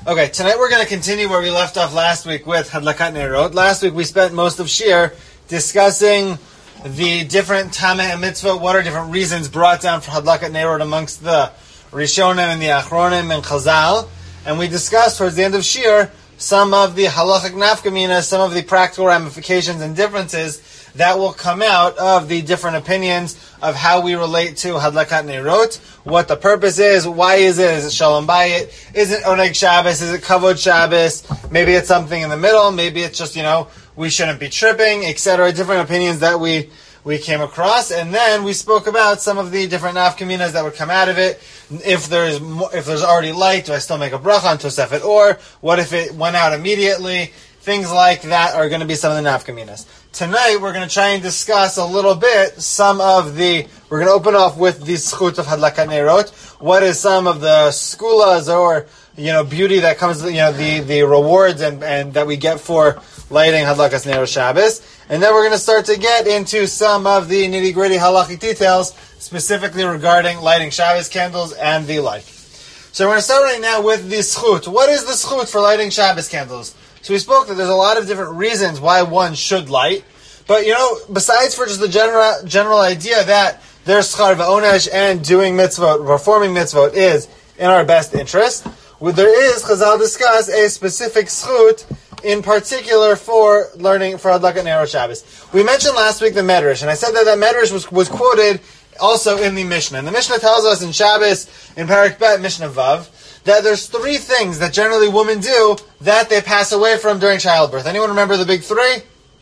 Okay, tonight we're going to continue where we left off last week with Hadlakat Nerot. Last week we spent most of Shir discussing the different Tameh and Mitzvah, what are different reasons brought down for Hadlakat Nerot amongst the Rishonim and the Achronim and Chazal. And we discussed towards the end of Shir some of the halachic nafkaminas, some of the practical ramifications and differences that will come out of the different opinions of how we relate to Hadlakat Nerot, what the purpose is, why is it Shalom Bayit, is it Oneg Shabbos, is it Kavod Shabbos, maybe it's something in the middle, maybe it's just, we shouldn't be tripping, etc., different opinions that we came across, and then we spoke about some of the different nafkaminas that would come out of it. If there's already light, do I still make a bracha on Tosefet? Or what if it went out immediately? Things like that are going to be some of the nafkaminas. Tonight we're going to try and discuss a little bit we're going to open off with the schut of Hadlakat Nerot. What is some of the skulas or beauty that comes, the rewards and that we get for lighting Hadlakas Nerot Shabbos. And then we're going to start to get into some of the nitty-gritty halachic details, specifically regarding lighting Shabbos candles and the like. So we're going to start right now with the schut. What is the schut for lighting Shabbos candles? So we spoke that there's a lot of different reasons why one should light. But, besides for just the general idea that there's schar v'onesh and doing mitzvot, performing mitzvot is in our best interest, there is, Chazal discuss, a specific schut in particular for learning for Hadlakat Nerot Shabbos. We mentioned last week the Medrash, and I said that Medrash was quoted also in the Mishnah. And the Mishnah tells us in Shabbos, in Parak Bet, Mishnah Vav, that there's three things that generally women do that they pass away from during childbirth. Anyone remember the big three?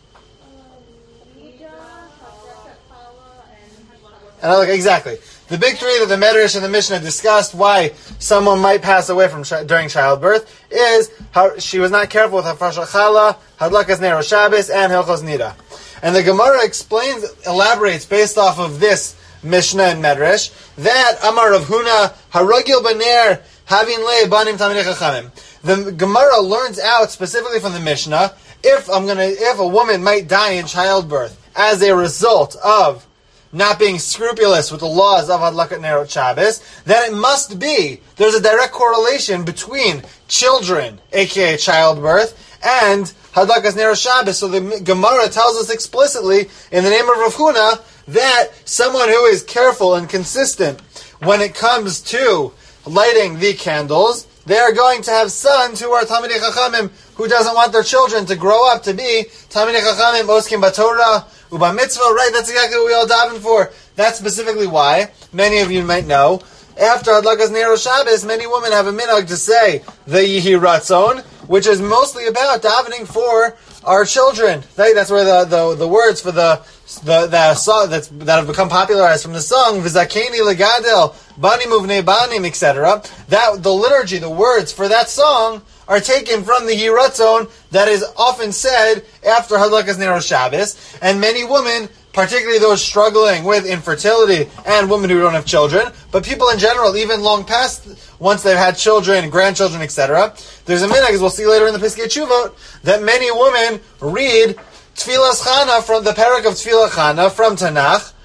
Exactly. The big three that the Medrash and the Mishnah discussed why someone might pass away from during childbirth is how she was not careful with Hafrashat Chala, Hadlakas Nerot Shabbos, and Hilchos Nida. And the Gemara elaborates based off of this Mishnah and Medrash that Amar Rav Huna Haragil Baner Havin Le Banim Talmidei Chachamim. The Gemara learns out specifically from the Mishnah if a woman might die in childbirth as a result of not being scrupulous with the laws of Hadlakat Nerot Shabbos, then it must be there's a direct correlation between children, aka childbirth, and Hadlakas Nerot Shabbos. So the Gemara tells us explicitly in the name of Rav Huna that someone who is careful and consistent when it comes to lighting the candles, they are going to have sons who are Talmidei Chachamim, who doesn't want their children to grow up to be Talmidei Chachamim, Oskim Batorah, Uba Mitzvah, right? That's exactly what we all daven for. That's specifically why, many of you might know, after Hadlakas Nerot Shabbos, many women have a minhag to say the Yehi Ratzon, which is mostly about davening for our children. Right? That's where the words for the song that have become popularized from the song V'zakeni legadel Banim uvnei banim, etc. That the liturgy, the words for that song are taken from the Yehi Ratzon that is often said after Hadlakas Nerot Shabbos, and many women, particularly those struggling with infertility and women who don't have children, but people in general, even long past once they've had children, grandchildren, etc. There's a minhag, as we'll see later in the Piskei Teshuvot, that many women read Tfilas Chana from the parak of Tfilah Chana from Tanakh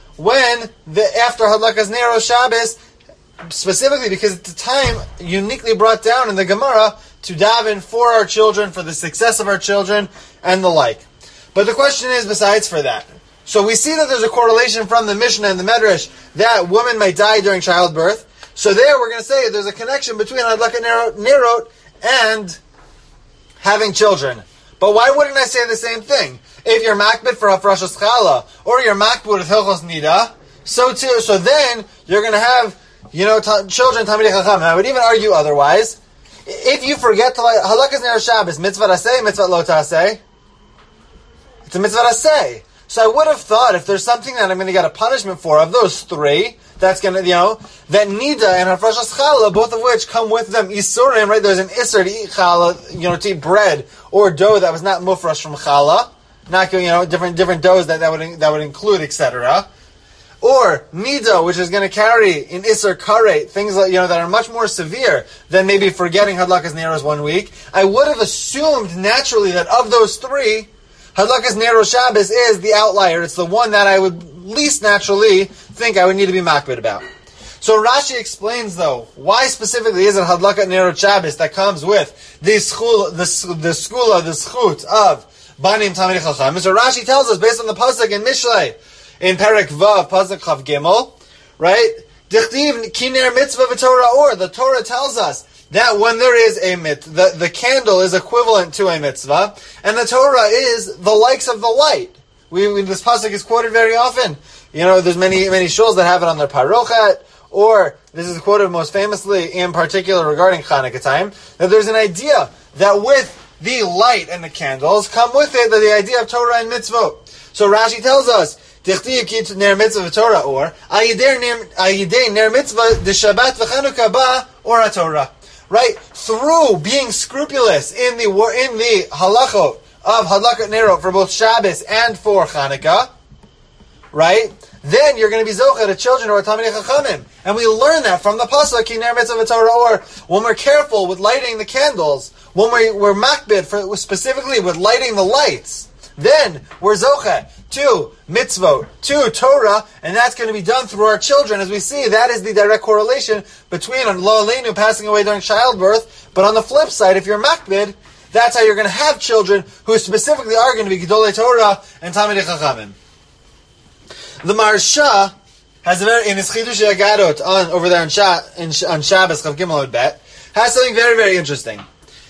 after Hadlakas Nerot Shabbos, specifically because at the time uniquely brought down in the Gemara to daven for our children, for the success of our children, and the like. But the question is, besides for that, so we see that there's a correlation from the Mishnah and the Medrash that women might die during childbirth. So there we're going to say there's a connection between Hadlakat Nerot and having children. But why wouldn't I say the same thing? If you're makbid for Hafrashat Chala, or you're makbid with Hilchos Nida, so then you're going to have, children Talmidei Chachamim. I would even argue otherwise. If you forget to light Hadlakas Nerot Shabbos, mitzvah aseh, mitzvah lo taseh, it's a mitzvah aseh. So I would have thought if there's something that I'm going to get a punishment for, of those three, that's going to, that Nida and Hafrashat Chala, both of which come with them Isurim, right? There's an Isur to eat Chala, to eat bread or dough that was not mufresh from Chala, not, different doughs that would include, etc. Or Nida, which is going to carry in Isur Karet, things like, that are much more severe than maybe forgetting Hadlakas Nerot 1 week. I would have assumed naturally that of those three, Hadlakas Nerot Shabbos is the outlier. It's the one that I would least naturally think I would need to be makbid about. So Rashi explains, though, why specifically is it Hadlakat Nerot Shabbos that comes with the schula, the schut of Banim Talmidei Chacham. So Rashi tells us, based on the pasuk in Mishlei, in Perek Vav, pasuk Chav Gimel, right? Dichtiv Kiner Mitzvah V'Torah Or. The Torah tells us that when there is a mitzvah, the candle is equivalent to a mitzvah, and the Torah is the likes of the light. This pasuk is quoted very often. There's many shuls that have it on their parochet, or this is quoted most famously in particular regarding Chanukah time, that there's an idea that with the light and the candles come with it the idea of Torah and mitzvot. So Rashi tells us, Tichtiv ki ner mitzvah Torah or ayidei ner mitzvah de Shabbat v'Chanukah ba or Torah. Right, through being scrupulous in the halachot of Hadlakat Nerot for both Shabbos and for Chanukah, right? Then you're going to be zocheh to children who are Talmidei Chachamim, and we learn that from the pasuk ki ner mitzvah Torah or. When we're careful with lighting the candles, when we're makbid for specifically with lighting the lights, then we're zocheh to mitzvot, to Torah, and that's going to be done through our children. As we see, that is the direct correlation between lo aleinu passing away during childbirth. But on the flip side, if you're makbid, that's how you're going to have children who specifically are going to be Gedolei Torah and Talmidei Chachamim. The Maharsha has in his Chidush Agadot over there on Shabbos Chav Gimel Bet has something very, very interesting.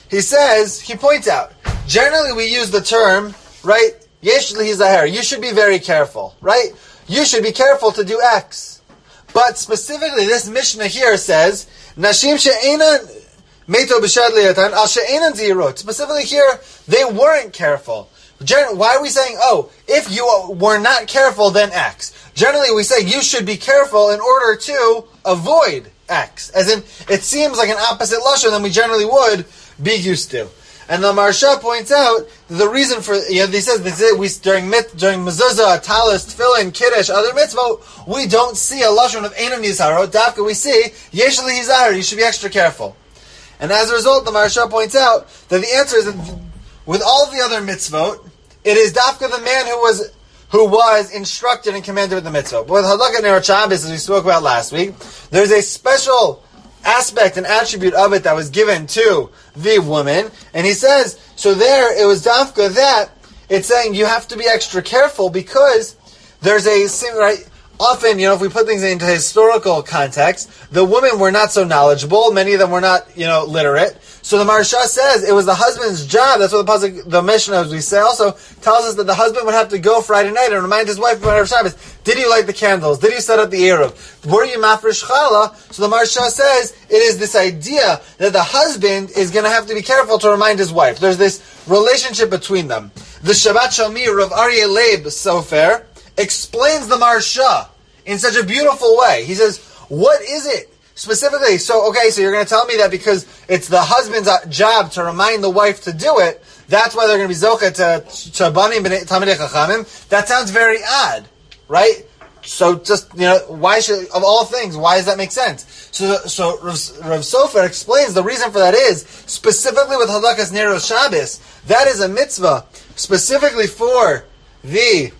He points out, generally we use the term, right, Yesh lihizaher, you should be very careful, right? You should be careful to do X. But specifically, this Mishnah here says, Nashim she'enan meito b'shad liyatan al she'enan zirot. Specifically here, they weren't careful. Why are we saying, if you were not careful, then X? Generally, we say you should be careful in order to avoid X. As in, it seems like an opposite lashon than we generally would be used to. And the Maharsha points out the reason for, they say we during mezuzah, talis, tefillin, kiddush, other mitzvot, we don't see a lashon of einam yizharot. Dafka we see yesh lihizar. You should be extra careful. And as a result, the Maharsha points out that the answer is that with all of the other mitzvot, it is dafka the man who was instructed and commanded with the mitzvot. But with Hadlakat Nerot Shabbos, as we spoke about last week, there's a special aspect and attribute of it that was given to the woman, and he says, so there it was dafka that it's saying you have to be extra careful because there's often, if we put things into historical context, the women were not so knowledgeable, many of them were not, literate, so the Maharsha says it was the husband's job. That's what the Mishnah, as we say, also tells us that the husband would have to go Friday night and remind his wife about Shabbos. Did you light the candles? Did you set up the Eruv? Were you mafresh challah? So the Maharsha says it is this idea that the husband is going to have to be careful to remind his wife. There's this relationship between them. The Shabbat Shalmi of Aryeh Leib Sofer explains the Maharsha in such a beautiful way. He says, what is it? Specifically, so you're going to tell me that because it's the husband's job to remind the wife to do it, that's why they're going to be zocheh to Banim Talmidei Chachamim. That sounds very odd, right? So just, why should, of all things, why does that make sense? So Rav Sofer explains the reason for that is, specifically with Hadlakas Nerot Shabbos, that is a mitzvah, specifically for the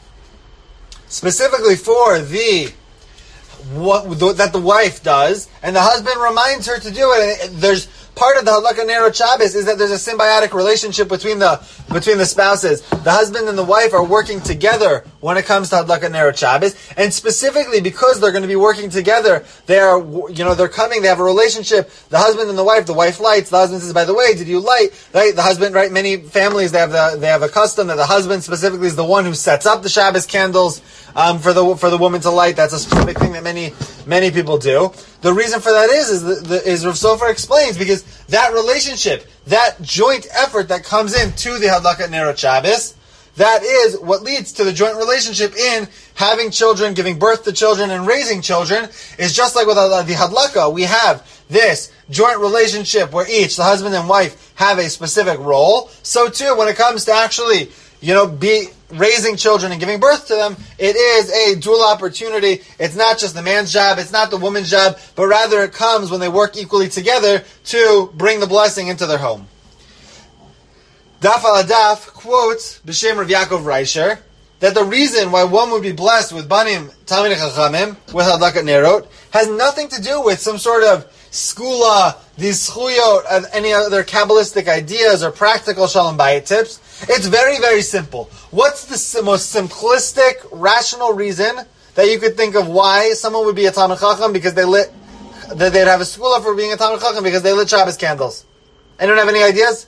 that the wife does, and the husband reminds her to do it. And there's part of the Hadlakat Nerot Shabbos is that there's a symbiotic relationship between the spouses. The husband and the wife are working together when it comes to Hadlakat Nerot Shabbos, and specifically because they're going to be working together, they are, they're coming. They have a relationship. The husband and the wife lights. The husband says, "By the way, did you light?" Right? The husband, right? Many families they have a custom that the husband specifically is the one who sets up the Shabbos candles for the woman to light. That's a specific thing that many people do. The reason for that is Rav Sofer explains, because that relationship, that joint effort that comes into the Hadlakat Nerot Shabbos, that is what leads to the joint relationship in having children, giving birth to children, and raising children, is just like with the Hadlaka, we have this joint relationship where each, the husband and wife, have a specific role. So too, when it comes to actually, be raising children and giving birth to them, it is a dual opportunity. It's not just the man's job, it's not the woman's job, but rather it comes when they work equally together to bring the blessing into their home. Daf al Adaf quotes B'Shem Rav Yaakov Reisher that the reason why one would be blessed with banim Talmidei Chachamim, with Hadlakat Nerot, has nothing to do with some sort of skula, these schuyot, any other Kabbalistic ideas or practical Shalom Bayit tips. It's very, very simple. What's the most simplistic, rational reason that you could think of why someone would be a Talmid Chacham because they'd have a skula for being a Talmid Chacham because they lit Shabbos candles? Anyone have any ideas?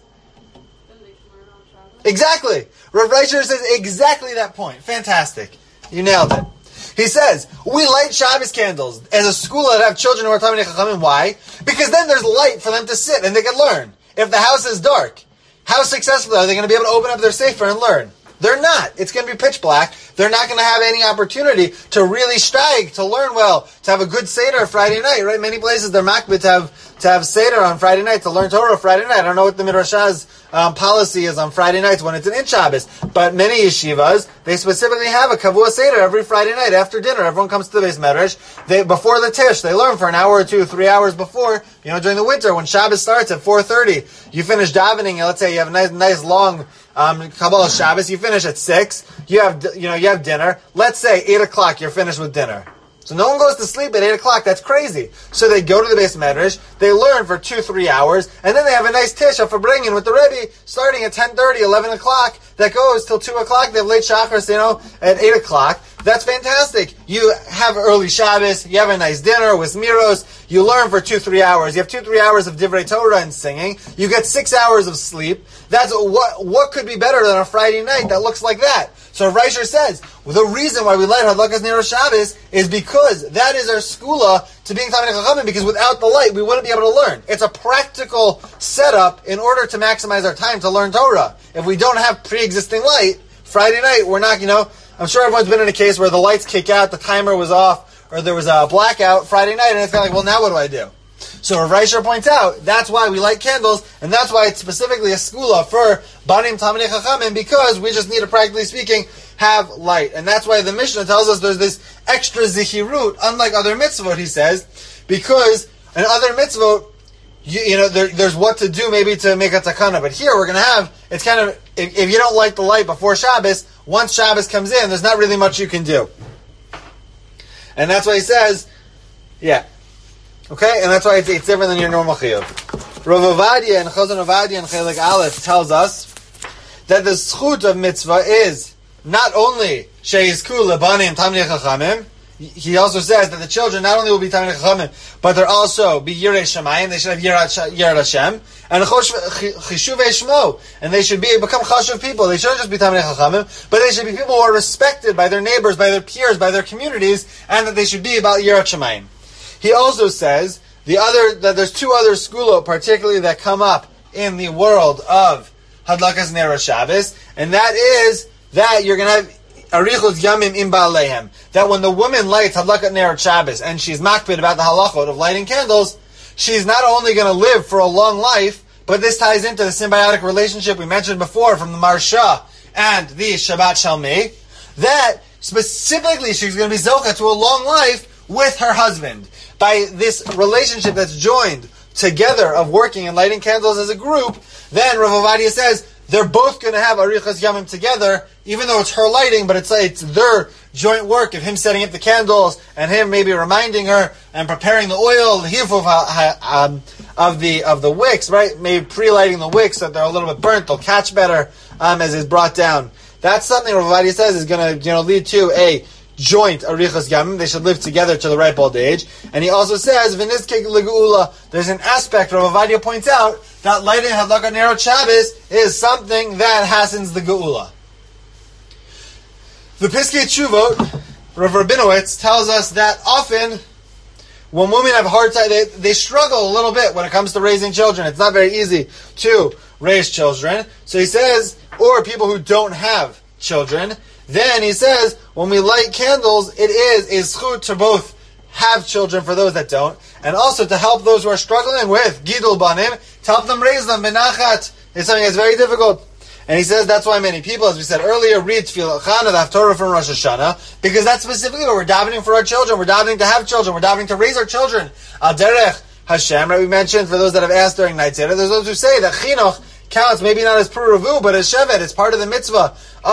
Exactly. Rav Reisher says exactly that point. Fantastic. You nailed it. He says, we light Shabbos candles as a school that have children who are Talmidei Chachamim. Why? Because then there's light for them to sit and they can learn. If the house is dark, how successful are they going to be able to open up their sefer and learn? They're not. It's going to be pitch black. They're not going to have any opportunity to really strike, to learn well, to have a good Seder Friday night, right? Many places they're makbid to have Seder on Friday night, to learn Torah Friday night. I don't know what the Midrash's policy is on Friday nights when it's an in Shabbos, but many yeshivas, they specifically have a Kavua Seder every Friday night after dinner. Everyone comes to the Beis Medrash. Before the Tish, they learn for an hour or 2, 3 hours before, during the winter, when Shabbos starts at 4:30, you finish davening, and let's say you have a nice long Kabbalah Shabbos, you finish at 6, you have dinner, let's say 8 o'clock you're finished with dinner. So no one goes to sleep at 8 o'clock, that's crazy. So they go to the Beis Medrash, they learn for 2-3 hours, and then they have a nice tisha for bringing with the Rebbe, starting at 10:30, 11 o'clock, that goes till 2 o'clock, they have late Shachar, at 8 o'clock. That's fantastic. You have early Shabbos, you have a nice dinner with Miros, you learn for 2-3 hours, you have 2-3 hours of Divrei Torah and singing, you get 6 hours of sleep. That's what could be better than a Friday night that looks like that? So Reisher says, the reason why we light Hadlakas Nero Shabbos is because that is our skula to being Talmidei Chachamim, because without the light, we wouldn't be able to learn. It's a practical setup in order to maximize our time to learn Torah. If we don't have pre-existing light, Friday night, we're not, I'm sure everyone's been in a case where the lights kick out, the timer was off, or there was a blackout Friday night, and it's kind of like, well, now what do I do? So Rav Reisher points out, that's why we light candles, and that's why it's specifically a skula for Banim Talmidei Chachamim, because we just need to, practically speaking, have light. And that's why the Mishnah tells us there's this extra zihirut, unlike other mitzvot, he says, because in other mitzvot, there's what to do maybe to make a takana, but here we're going to have, it's kind of, if you don't light the light before Shabbos, once Shabbos comes in, there's not really much you can do. And that's why he says, yeah. Okay, and that's why it's different than your normal chiyuv. Rav Ovadia and Chazon Ovadia and Chelik Aleph tells us that the schut of mitzvah is not only she'izku lebanim Talmidei Chachamim. He also says that the children not only will be Talmidei Chachamim, but they'll also be Yirei Shamayim. They should have Yirat Hashem and Chishuvei Shmo, and they should become chashuv people. They shouldn't just be Talmidei Chachamim, but they should be people who are respected by their neighbors, by their peers, by their communities, and that they should be about Yirat Shamayim. He also says that there's 2 other skula, particularly that come up in the world of Hadlakas Nero Shabbos, and that is that you're going to have Arichos Yamim Im Ba'alehem. That when the woman lights Hadlakat Nero Shabbos and she's makbid about the halachot of lighting candles, she's not only going to live for a long life, but this ties into the symbiotic relationship we mentioned before from the Marsha and the Shabbat Shalmei, that specifically she's going to be zocha to a long life with her husband. By this relationship that's joined together of working and lighting candles as a group, then Rav Ovadia says they're both going to have Arichas Yamim together, even though it's her lighting, but it's their joint work of him setting up the candles and him maybe reminding her and preparing the oil, the hifuf of the wicks, right? Maybe pre-lighting the wicks so that they're a little bit burnt, they'll catch better as it's brought down. That's something Rav Ovadia says is going to lead to a joint Arichas Yamim. They should live together to the ripe old age. And he also says, V'nizkek l'geula, there's an aspect, Rav Ovadia points out, that lighting Hadlakat Nero Shabbos is something that hastens the geula. The Piskei Teshuvot, Rav Rabinowitz, tells us that often when women have a hard time, they struggle a little bit when it comes to raising children. It's not very easy to raise children. So he says, or people who don't have children, then he says, when we light candles, it is a zchut to both have children for those that don't, and also to help those who are struggling with gidul banim, to help them raise them benachat. It's something that's very difficult. And he says that's why many people, as we said earlier, read Tfilah Chana, the Haftorah from Rosh Hashanah, because that's specifically what we're davening for our children. We're davening to have children. We're davening to raise our children. Al derech Hashem, right? We mentioned, for those that have asked during Night Seder, there's those who say that chinuch counts maybe not as puravu, but as shevet. It's part of the mitzvah of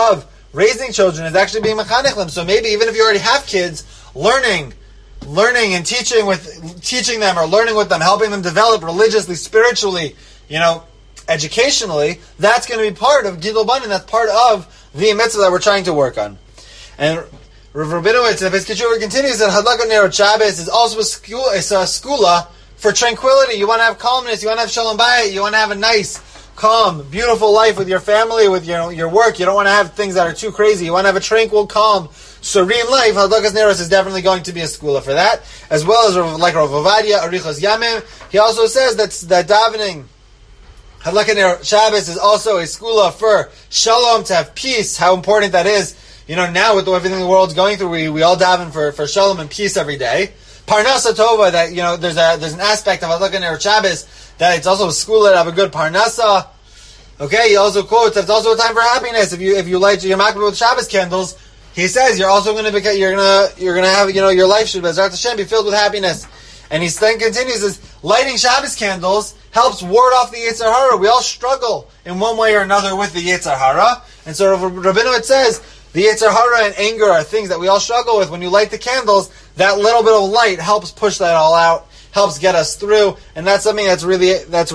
raising children is actually being mechanech them. So maybe even if you already have kids, learning and teaching them or learning with them, helping them develop religiously, spiritually, educationally, that's going to be part of Gidul Banim. That's part of the mitzvah that we're trying to work on. And Rav Rabinowitz in the Pesach Tshuva continues that Hadlakat Nerot Shabbos is also a skula for tranquility. You want to have calmness. You want to have shalom bayit. You want to have a nice, calm, beautiful life with your family, with your work. You don't want to have things that are too crazy. You want to have a tranquil, calm, serene life. Hadlakas Neros is definitely going to be a skula for that, as well as like Rav Ovadia, Arichas Yamim. He also says that davening Hadlakat Nerot Shabbos is also a skula for shalom, to have peace. How important that is. Now with everything the world's going through, we all daven for shalom and peace every day. Parnasa Tova, that there's an aspect of Hadlakat Nerot Shabbos that it's also a skula to have a good parnasa. Okay, he also quotes that it's also a time for happiness. If you light your makbid with Shabbos candles, he says you're also going to have your life should Bezrat Hashem be filled with happiness. And he then continues as lighting Shabbos candles helps ward off the Yetzer Hara. We all struggle in one way or another with the Yetzer Hara, and so Rabinowitz says the Yetzer Hara and anger are things that we all struggle with. When you light the candles, that little bit of light helps push that all out, helps get us through, and that's something that's really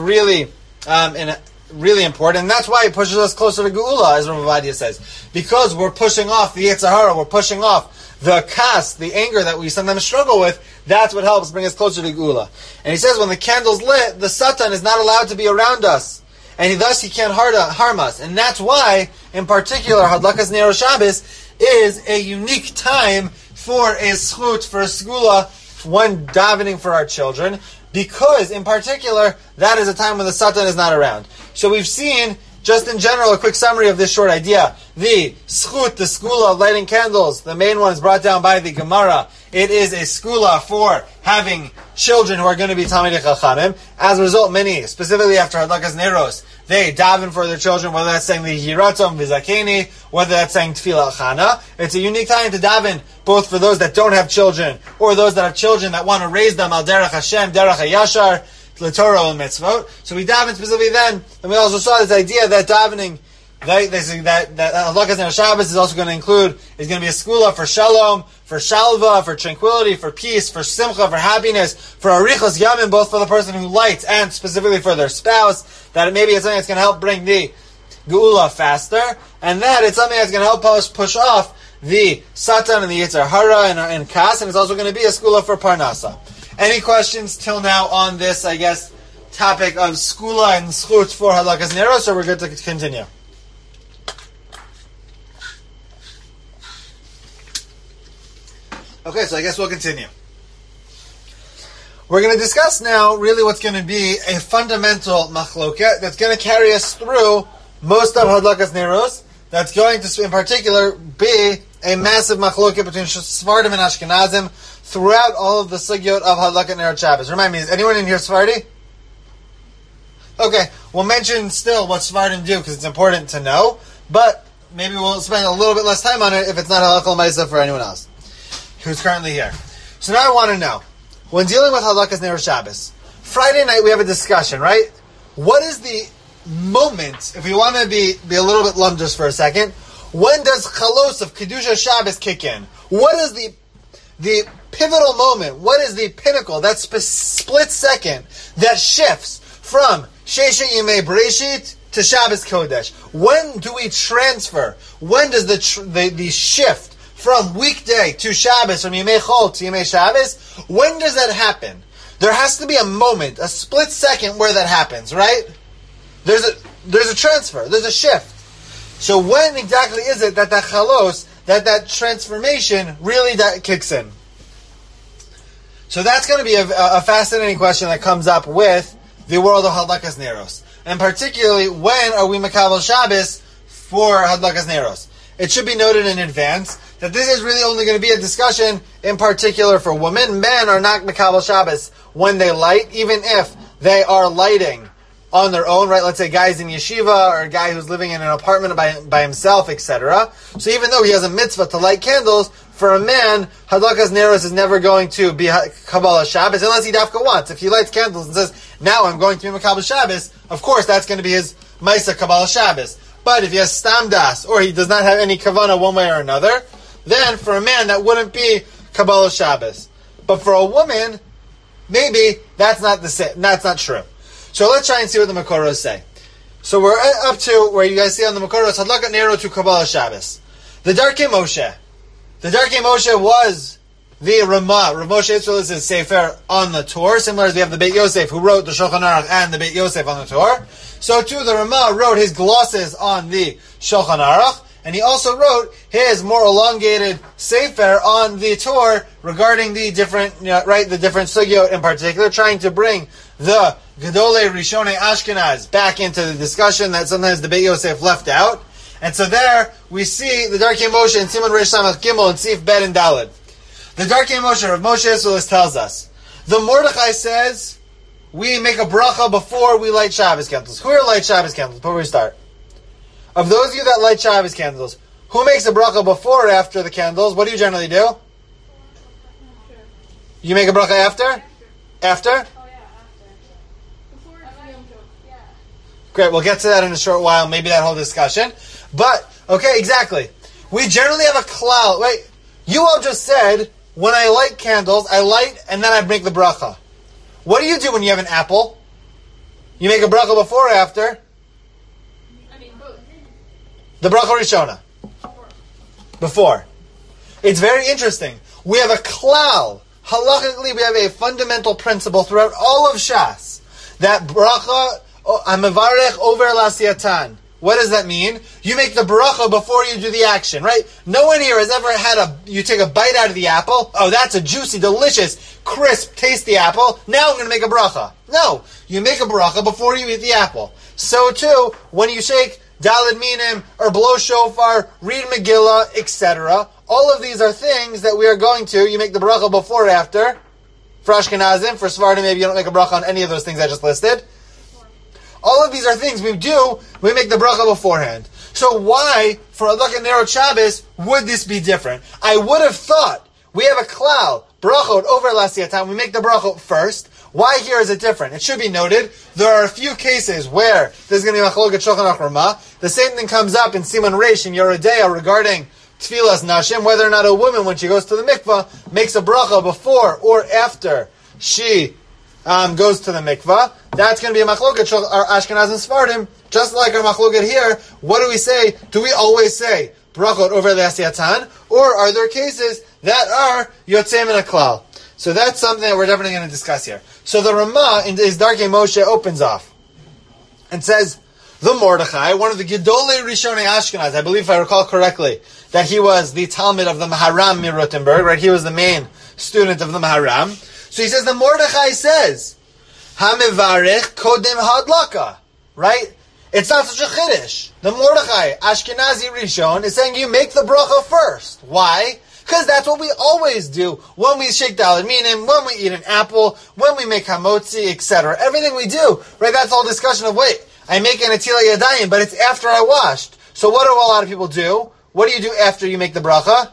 important, and that's why it pushes us closer to Geula, as Rav Ovadia says, because we're pushing off the Yetzer Hara, we're pushing off the kas, the anger that we sometimes struggle with. That's what helps bring us closer to Geula. And he says when the candle's lit, the Satan is not allowed to be around us, and thus he can't harm us. And that's why, in particular, Hadlakas Nerot Shabbos is a unique time for a schut, for a skula, when davening for our children, because, in particular, that is a time when the Satan is not around. So we've seen, just in general, a quick summary of this short idea. The schut, the skula of lighting candles, the main one is brought down by the Gemara. It is a skula for having children who are going to be Talmidei Chachamim. As a result, many, specifically after Hadlakas Neros, they daven for their children, whether that's saying the Yiratzom V'Zakeni, whether that's saying Tefillah Chana. It's a unique time to daven, both for those that don't have children, or those that have children that want to raise them, Al Derech Hashem, Derech HaYashar, L'Torah and Mitzvot. So we daven specifically then, and we also saw this idea that davening, that Hadlakas Nerot Shabbos is also going to be a skula for shalom, for shalva, for tranquility, for peace, for simcha, for happiness, for arichas yamim, both for the person who lights and specifically for their spouse, that maybe it's something that's going to help bring the geula faster, and that it's something that's going to help us push off the Satan and the Yetzer Hara and kas, and it's also going to be a skula for parnasa. Any questions till now on this, I guess, topic of skula and schut for Hadlakas Neros, or we're good to continue? Okay, so I guess we'll continue. We're going to discuss now really what's going to be a fundamental machloket that's going to carry us through most of Hadlakas Neros. That's going to, in particular, be a massive machloket between Sephardim and Ashkenazim throughout all of the sugyot of Hadlakat Nerot Shabbos. Remind me, is anyone in here Sephardi? Okay, we'll mention still what Sephardim do because it's important to know, but maybe we'll spend a little bit less time on it if it's not halakha l'maisa for anyone else who's currently here. So now I want to know, when dealing with Hadlakas Nerot Shabbos, Friday night we have a discussion, right? What is the moment, if we want to be a little bit lump just for a second, when does chalos of Kedusha Shabbos kick in? What is the pivotal moment? What is the pinnacle, that split second that shifts from Sheshet Yemei Bereshit to Shabbos Kodesh? When do we transfer? When does the shift from weekday to Shabbos, from Yemei Chol to Yemei Shabbos, when does that happen? There has to be a moment, a split second where that happens, right? There's a transfer, there's a shift. So when exactly is it that chalos, that transformation really kicks in? So that's going to be a fascinating question that comes up with the world of Hadlakas Neros. And particularly, when are we Makabel Shabbos for Hadlakas Neros? It should be noted in advance that this is really only going to be a discussion in particular for women. Men are not Makabel Shabbos when they light, even if they are lighting on their own, right? Let's say guys in yeshiva, or a guy who's living in an apartment by himself, etc. So even though he has a mitzvah to light candles, for a man, Hadlakas Neros is never going to be Kabbalah Shabbos unless he dafka wants. If he lights candles and says, now I'm going to be Makabel Shabbos, of course that's going to be his Maisa Kabbalah Shabbos. But if he has stam das, or he does not have any kavana one way or another, then for a man that wouldn't be Kabbalah Shabbos. But for a woman, maybe that's not true. So let's try and see what the Makoros say. So we're up to where you guys see on the Makoros, Hadlakat Nero to Kabbalah Shabbos. The Darkei Moshe. The Darkei Moshe was the Ramah. Rav Moshe Israel is his Sefer on the Torah, similar as we have the Beit Yosef, who wrote the Shulchan Aruch and the Beit Yosef on the Torah. So too, the Ramah wrote his glosses on the Shulchan Aruch, and he also wrote his more elongated Sefer on the Torah regarding the different, the different sugyot in particular, trying to bring the Gedolei Rishonei Ashkenaz back into the discussion that sometimes the Beit Yosef left out. And so there, we see the Darkei Moshe in Siman Reish Samach Gimel and Sif Bet and Daled. The Darkei Moshe of Moshe Yisrael tells us, the Mordechai says, we make a bracha before we light Shabbos candles. Who are light Shabbos candles before we start? Of those of you that light Shabbos candles, who makes a bracha before or after the candles? What do you generally do? You make a bracha after? After? Oh yeah, after. Great, we'll get to that in a short while, maybe that whole discussion. But, okay, exactly. We generally have a cloud. Wait, you all just said, when I light candles, I light and then I make the bracha. What do you do when you have an apple? You make a bracha before or after? I mean, both. The bracha Rishona. Before. It's very interesting. We have a klal. Halachically, we have a fundamental principle throughout all of Shas. That bracha, ha'mevarech over l'asiyatan. What does that mean? You make the bracha before you do the action, right? No one here has ever had you take a bite out of the apple. Oh, that's a juicy, delicious, crisp, tasty apple. Now I'm going to make a bracha. No. You make a bracha before you eat the apple. So too, when you shake Daled Minim, or blow shofar, read Megillah, etc. All of these are things that we are going to. You make the bracha before or after. For Ashkenazim, for Sephardim, maybe you don't make a bracha on any of those things I just listed. All of these are things we do. We make the bracha beforehand. So why, for Hadlakat Nerot Shabbos, would this be different? I would have thought we have a klal, brachot over l'asiyatan. We make the brachot first. Why here is it different? It should be noted, there are a few cases where there's going to be machloket Shulchan Aruch Ramah. The same thing comes up in Siman Reish in Yoredeya regarding Tfilas Nashim, whether or not a woman, when she goes to the mikvah, makes a bracha before or after she goes to the mikvah. That's going to be a machloket Ashkenaz and Sephardim. Just like our machloket here, what do we say? Do we always say brachot over l'asiyatan, or are there cases that are yotzei min haklal? So that's something that we're definitely going to discuss here. So the Ramah in his Darkei Moshe opens off and says, the Mordechai, one of the Gedolei Rishonei Ashkenaz, I believe if I recall correctly, that he was the Talmud of the Maharam Mirottenberg, right? He was the main student of the Maharam. So he says, the Mordechai says, HaMevarech Kodem Hadlaka, right? It's not such a chiddush. The Mordechai, Ashkenazi Rishon, is saying you make the bracha first. Why? Because that's what we always do when we shake Daled Minim, when we eat an apple, when we make hamotzi, etc. Everything we do, right? That's all discussion of, wait, I make an Atila Yadayim, but it's after I washed. So what do a lot of people do? What do you do after you make the bracha?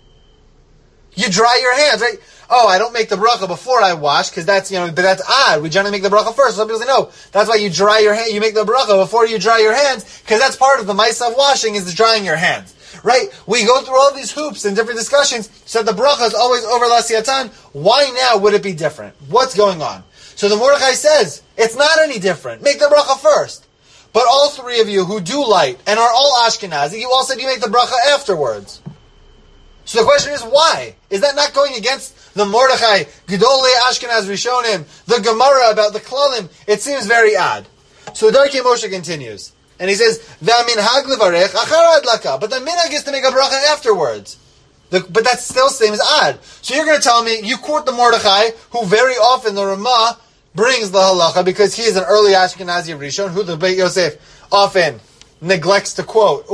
You dry your hands, right? Oh, I don't make the bracha before I wash, because that's, but that's odd. We generally make the bracha first. Some people say, no, that's why you dry your hand. You make the bracha before you dry your hands, because that's part of the ma'aseh of washing, is the drying your hands. Right? We go through all these hoops and different discussions, so the bracha is always over l'asiyatan. Why now would it be different? What's going on? So the Mordechai says, it's not any different. Make the bracha first. But all three of you who do light, and are all Ashkenazi, you all said you make the bracha afterwards. So the question is, why? Is that not going against the Mordechai, Gedolei Ashkenaz Rishonim, the Gemara about the Klalim? It seems very odd. So Darkei Moshe continues. And he says, "V'aminhag levarech achar adlaka." But the minhag is to make a bracha afterwards. But that still seems odd. So you're going to tell me, you quote the Mordechai, who very often the Ramah brings the halacha, because he is an early Ashkenazi Rishon, who the Beit Yosef often neglects to quote.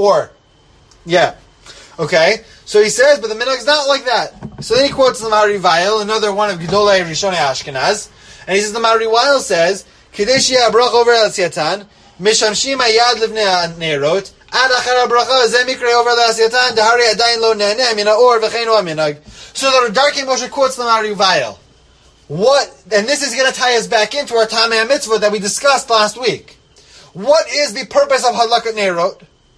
Okay? So he says, but the minhag is not like that. So then he quotes the Mari Vail, another one of Gedolei Rishonei Ashkenaz. And he says, the Mari Vail says, Kadesh yeh bracha over l'asiyatan, Mishamshim ayad livnei nerot ad achar bracha ze mikre over l'asiyatan dahari adayin lo ne'neh min ha'or v'cheinu ha'minhag. So the Darkei Moshe quotes the Mari Vail. What? And this is going to tie us back into our Tamei HaMitzvot that we discussed last week. What is the purpose of Hadlakat Nerot?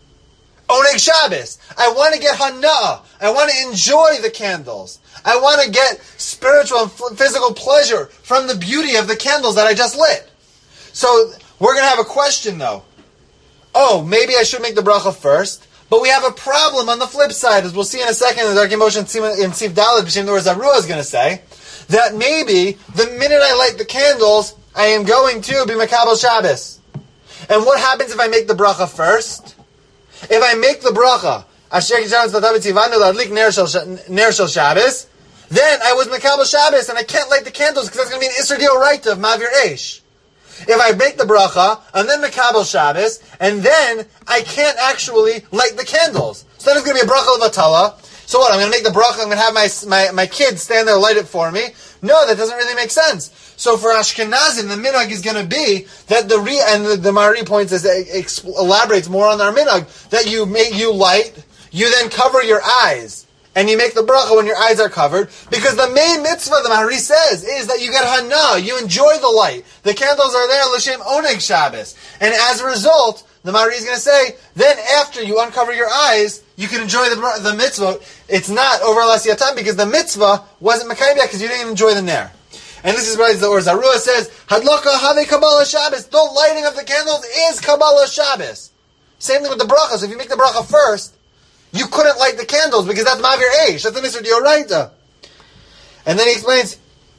Oneg Shabbos. I want to get hana'ah. I want to enjoy the candles. I want to get spiritual and physical pleasure from the beauty of the candles that I just lit. So we're going to have a question though. Oh, maybe I should make the bracha first. But we have a problem on the flip side, as we'll see in a second in the Darkei Moshe in Siv Dalet, B'Shem Dor Zarua is going to say, that maybe the minute I light the candles, I am going to be Makabel Shabbos. And what happens if I make the bracha first? If I make the bracha, Asher Kisharon Tzatav Tzivanu L'Adlik Ner Shel Shabbos, then I was Makabel Shabbos and I can't light the candles because that's going to be an Isser D'Oraita of Mavir Eish. If I make the bracha, and then Makabel Shabbos, and then I can't actually light the candles. So then it's going to be a bracha of Atala. So what, I'm going to make the bracha, I'm going to have my kids stand there and light it for me? No, that doesn't really make sense. So for Ashkenazim, the minhag is going to be that the Mari points elaborates more on our minhag, that you light, you then cover your eyes. And you make the bracha when your eyes are covered, because the main mitzvah, the Mahari says, is that you get hana, you enjoy the light. The candles are there, l'shem oneg Shabbos. And as a result, the Mahari is going to say, then after you uncover your eyes, you can enjoy the mitzvah. It's not over l'asiyatam, because the mitzvah wasn't mekayim yet, because you didn't enjoy the ner. And this is why the Or Zarua says, Hadlaka have Kabbalah Shabbos. The lighting of the candles is Kabbalah Shabbos. Same thing with the bracha. So if you make the bracha first, you couldn't light the candles because that's Mavir Eish. That's the Isser D'Oraita. And then he explains,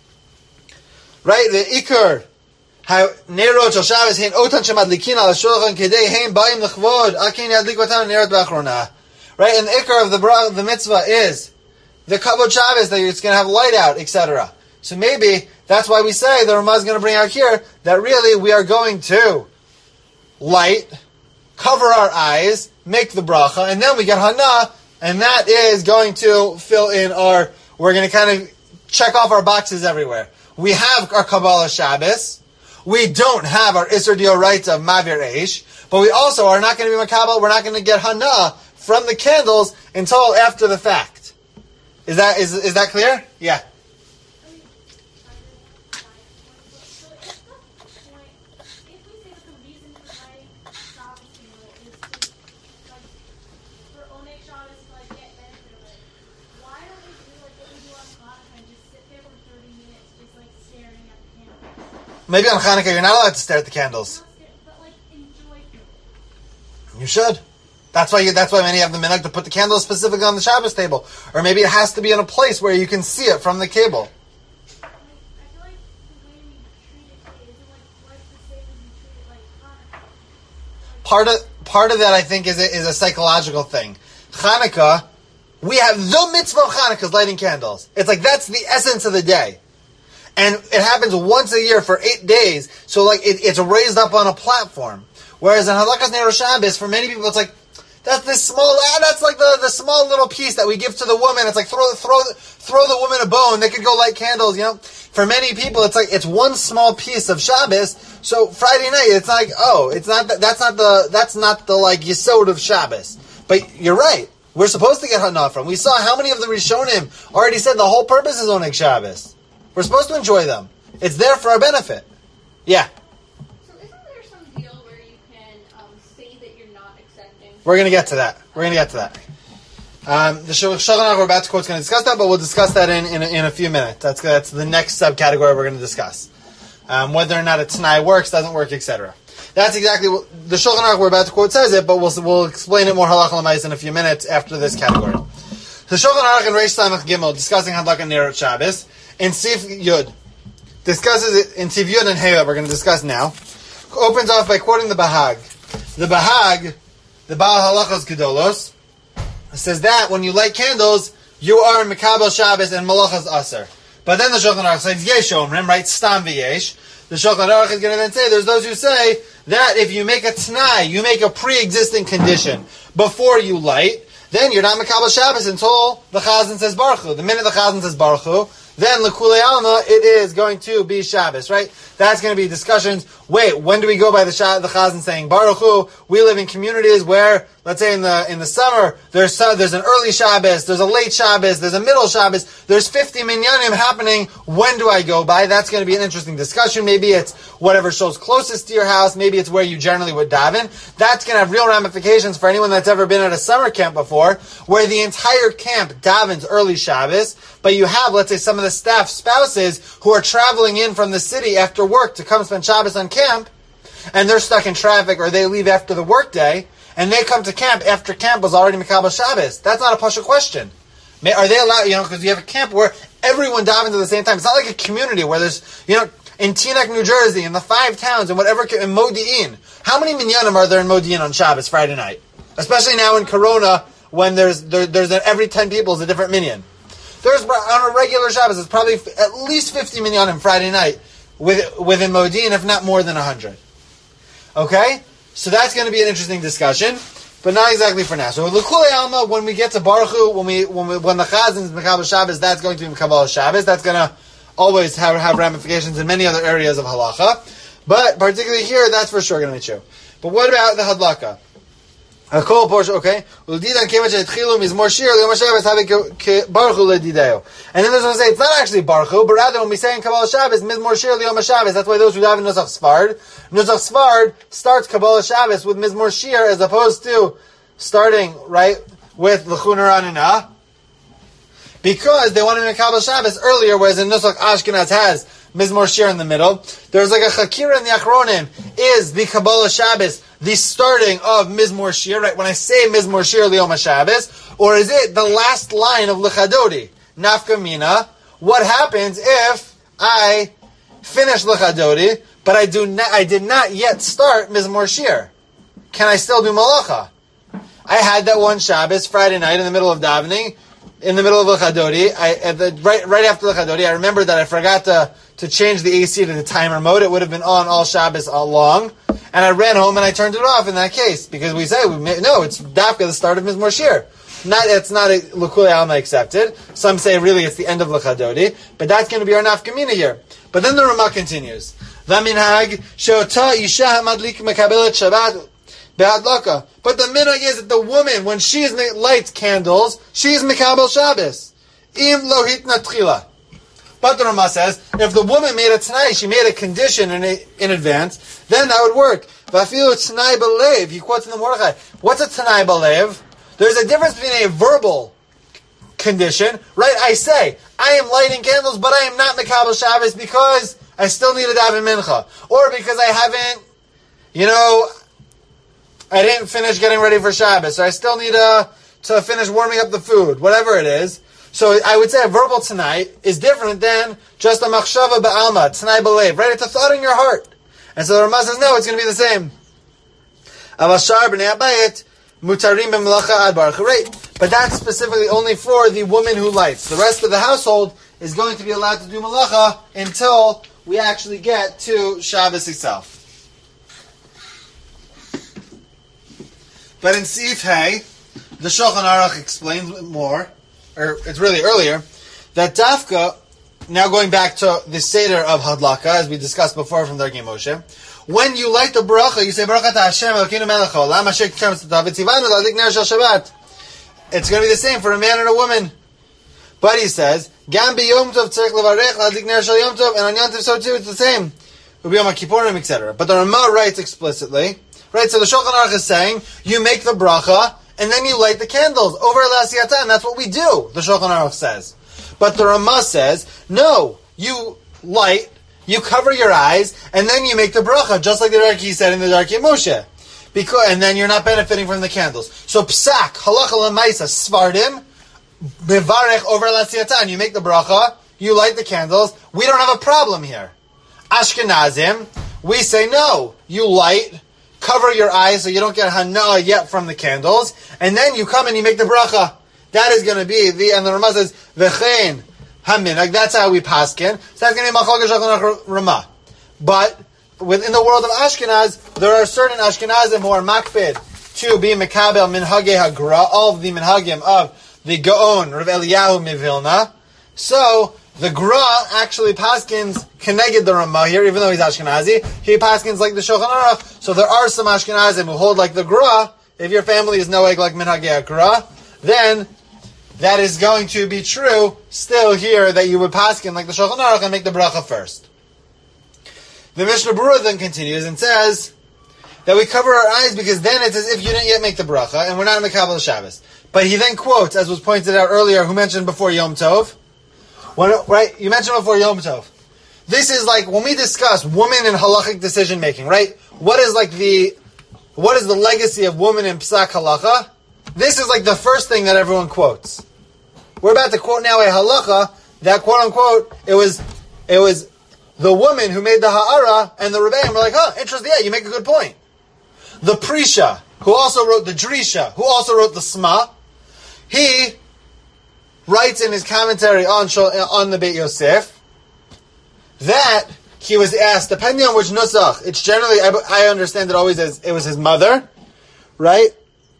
right, the Iker, how Nerot Shel Shabbos hein otan shemadlikin al shulchan kedei hein ba'im l'chvod akin yadlik v'tam nerot b'achrona. Right, and the Iker of the mitzvah is the Kavod Shabbos that it's going to have light out, etc. So maybe that's why we say the Ramah is going to bring out here that really we are going to light, cover our eyes, make the bracha, and then we get hana, and that is going to fill in we're going to kind of check off our boxes everywhere. We have our Kabbalah Shabbos, we don't have our Isser D'Oraita of Mavir Eish, but we also are not going to be Makabel, we're not going to get hana from the candles until after the fact. Is that clear? Yeah. Maybe on Hanukkah you're not allowed to stare at the candles. But enjoy it. You should. That's why many have the minhag to put the candles specifically on the Shabbos table, or maybe it has to be in a place where you can see it from the cable. I feel like the way we treat it isn't quite the same as we treat it Hanukkah. Part of that I think is a psychological thing. Hanukkah, we have the mitzvah of Hanukkah is lighting candles. It's like that's the essence of the day. And it happens once a year for 8 days, so it's raised up on a platform. Whereas in Hadlakas Ner Shabbos, for many people, it's like that's like the small little piece that we give to the woman. It's like throw the woman a bone. They could go light candles, For many people, it's like it's one small piece of Shabbos. So Friday night, it's like that's not the yesod of Shabbos. But you're right. We're supposed to get hana from. We saw how many of the Rishonim already said the whole purpose is oneg Shabbos. We're supposed to enjoy them. It's there for our benefit. Yeah. So isn't there some deal where you can say that you're not accepting? We're going to get to that. The Shulchan Aruch we're about to quote is going to discuss that, but we'll discuss that in a few minutes. That's the next subcategory we're going to discuss. Whether or not a Tanai works, doesn't work, etc. That's exactly what the Shulchan Aruch we're about to quote says it, but we'll explain it more halacha l'mais in a few minutes after this category. The Shulchan Aruch in Reish Samach Gimel discussing Hadlakas Ner Shabbos. In Siv Yud, discusses it in Siv Yud and Hey that we're going to discuss now. Opens off by quoting the Bahag. The Bahag, the Baal Halachos Gedolos, says that when you light candles, you are in Mekabel Shabbos and Malachas Aser. But then the Shulchan Aruch says Yesh Omrim, right? Stam v'Yesh. The Shulchan Aruch is going to then say there's those who say that if you make a Tanai, you make a pre-existing condition before you light, then you're not Mekabel Shabbos until the Chazan says Baruch Hu. The minute the Chazan says Baruch Hu, then l'kulei alma, it is going to be Shabbos, right? That's going to be discussions. wait, when do we go by the Chazan saying Baruch Hu? We live in communities where, let's say in the summer, there's an early Shabbos, there's a late Shabbos, there's a middle Shabbos, there's 50 minyanim happening. When do I go by? That's going to be an interesting discussion. Maybe it's whatever shows closest to your house. Maybe it's where you generally would daven. That's going to have real ramifications for anyone that's ever been at a summer camp before, where the entire camp davens early Shabbos, but you have, let's say, some of the staff spouses who are traveling in from the city after work to come spend Shabbos on camp, and they're stuck in traffic, or they leave after the workday, and they come to camp after camp was already Mekabel Shabbos. That's not a Pasha question. Are they allowed, because you have a camp where everyone davens at the same time. It's not like a community where there's, in Teaneck, New Jersey, in the 5 towns, and whatever, in Modi'in. How many minyanim are there in Modi'in on Shabbos, Friday night? Especially now in Corona, when there's every 10 people is a different minyan. There's, on a regular Shabbos, it's probably at least 50 minyanim Friday night within Modi'in, if not more than 100. Okay? So that's going to be an interesting discussion, but not exactly for now. So L'Kulei Alma, when we get to Baruch Hu, when the Chazan is Mekabel Shabbos, that's going to be Mekabel Shabbos. That's going to always have ramifications in many other areas of halacha, but particularly here, that's for sure going to be true. But what about the hadlaka? A kol portion, okay. And then there's going to say it's not actually Baruch Hu, but rather when we say in Kabbalah Shabbos, Mizmor Shir Liyom HaShabbos. That's why those who have in Nusach Sfard starts Kabbalah Shabbos with Mizmor Shir as opposed to starting right with L'chun Ranina, because they want to make Kabbalah Shabbos earlier, whereas in Nusach Ashkenaz has Mizmor Shir in the middle. There's like a Chakira in the Achronim. Is the Kabbalah Shabbos the starting of Mizmor Shir, right? When I say Mizmor Shir Liyom HaShabbos, or is it the last line of L'chadodi? Nafka Mina. What happens if I finish L'chadodi, but I did not yet start Mizmor Shir? Can I still do Malacha? I had that one Shabbos, Friday night, in the middle of davening, in the middle of L'chadodi, right after L'chadodi, I remembered that I forgot to change the AC to the timer mode. It would have been on all Shabbos all long. And I ran home and I turned it off in that case, because we say, no, it's Dafka, the start of Mizmor Shir. It's not a L'Kulei Alma accepted. Some say really it's the end of L'chadodi, but that's going to be our nafkamina here. But then the Ramah continues. V'minhag she'ota isha hamadlik mekabelet Shabbat be'adlaka. But the minhag is that the woman, when she lights candles, she is mekabel Shabbos. Im lohit natchila. But the Ramah says, if the woman made a t'nai, she made a condition in advance, then that would work. V'afilu t'nai b'lev, he quotes in the Mordechai. What's a t'nai b'lev? There's a difference between a verbal condition, right? I say, I am lighting candles, but I am not Mekabel Shabbos because I still need a daven mincha. Or because I haven't, I didn't finish getting ready for Shabbos, or I still need to finish warming up the food, whatever it is. So I would say a verbal tonight is different than just a machshava ba'alma, t'nai b'lev, right? It's a thought in your heart. And so the Ramah says, no, it's going to be the same. Avashar b'nei abayit, mutarim b'melacha ad baruch. Right. But that's specifically only for the woman who lights. The rest of the household is going to be allowed to do melacha until we actually get to Shabbos itself. But in Sif Hey, the Shulchan Aruch explains more, or it's really earlier, that Dafka, now going back to the Seder of Hadlaka, as we discussed before from Darkei Moshe, when you light the bracha, you say, Baruch atah Hashem Elokeinu melech haolam asher kitram tzatav v'tzivanu l'adlik ner shel Shabbat. It's going to be the same for a man and a woman. But he says, Gam b'yom tov tzarich levarech l'adlik ner shel yom tov, and on Yom Tov so too, it's the same. U'b'yom HaKippurim, etc. But the Ramah writes explicitly, right, so the Shulchan Aruch is saying, you make the bracha, and then you light the candles over L'asiyata, and that's what we do, the Shulchan Aruch says. But the Ramah says, no, you light, you cover your eyes, and then you make the bracha, just like the Darkei said in the Darkei Moshe. And then you're not benefiting from the candles. So psak, halacha l'maisa, svardim, bevarech over L'asiyata, and you make the bracha, you light the candles, we don't have a problem here. Ashkenazim, we say no, you light, cover your eyes so you don't get hana yet from the candles, and then you come and you make the bracha. That is going to be and the Ramah says, v'chein haminag, that's how we paskin. So that's going to be machlokes Shulchan Aruch Ramah. But within the world of Ashkenaz, there are certain Ashkenazim who are makpid to be mekabel minhagei hagra, all of the minhagim of the Gaon, Rav Eliyahu Mivilna. So the Gra actually paskins keneged the Ramah here, even though he's Ashkenazi. He paskins like the Shulchan Aruch. So there are some Ashkenazim who hold like the Gra. If your family is noeg like Minhagei Gra, then that is going to be true still here that you would paskin like the Shulchan Aruch and make the bracha first. The Mishnah Berurah then continues and says that we cover our eyes because then it's as if you didn't yet make the bracha and we're not in the Kabbalah Shabbos. But he then quotes, as was pointed out earlier, who mentioned before Yom Tov. Right? You mentioned before Yom Tov. This is like when we discuss women in halachic decision making, right? What is the legacy of women in Psak Halacha? This is like the first thing that everyone quotes. We're about to quote now a halacha that quote unquote it was the woman who made the ha'ara and the rebbeim were like, interesting, yeah, you make a good point. The Prisha, who also wrote the Drisha, who also wrote the Sma, he writes in his commentary on the Beit Yosef that he was asked, depending on which nusach, it's generally, I understand it always as it was his mother, right?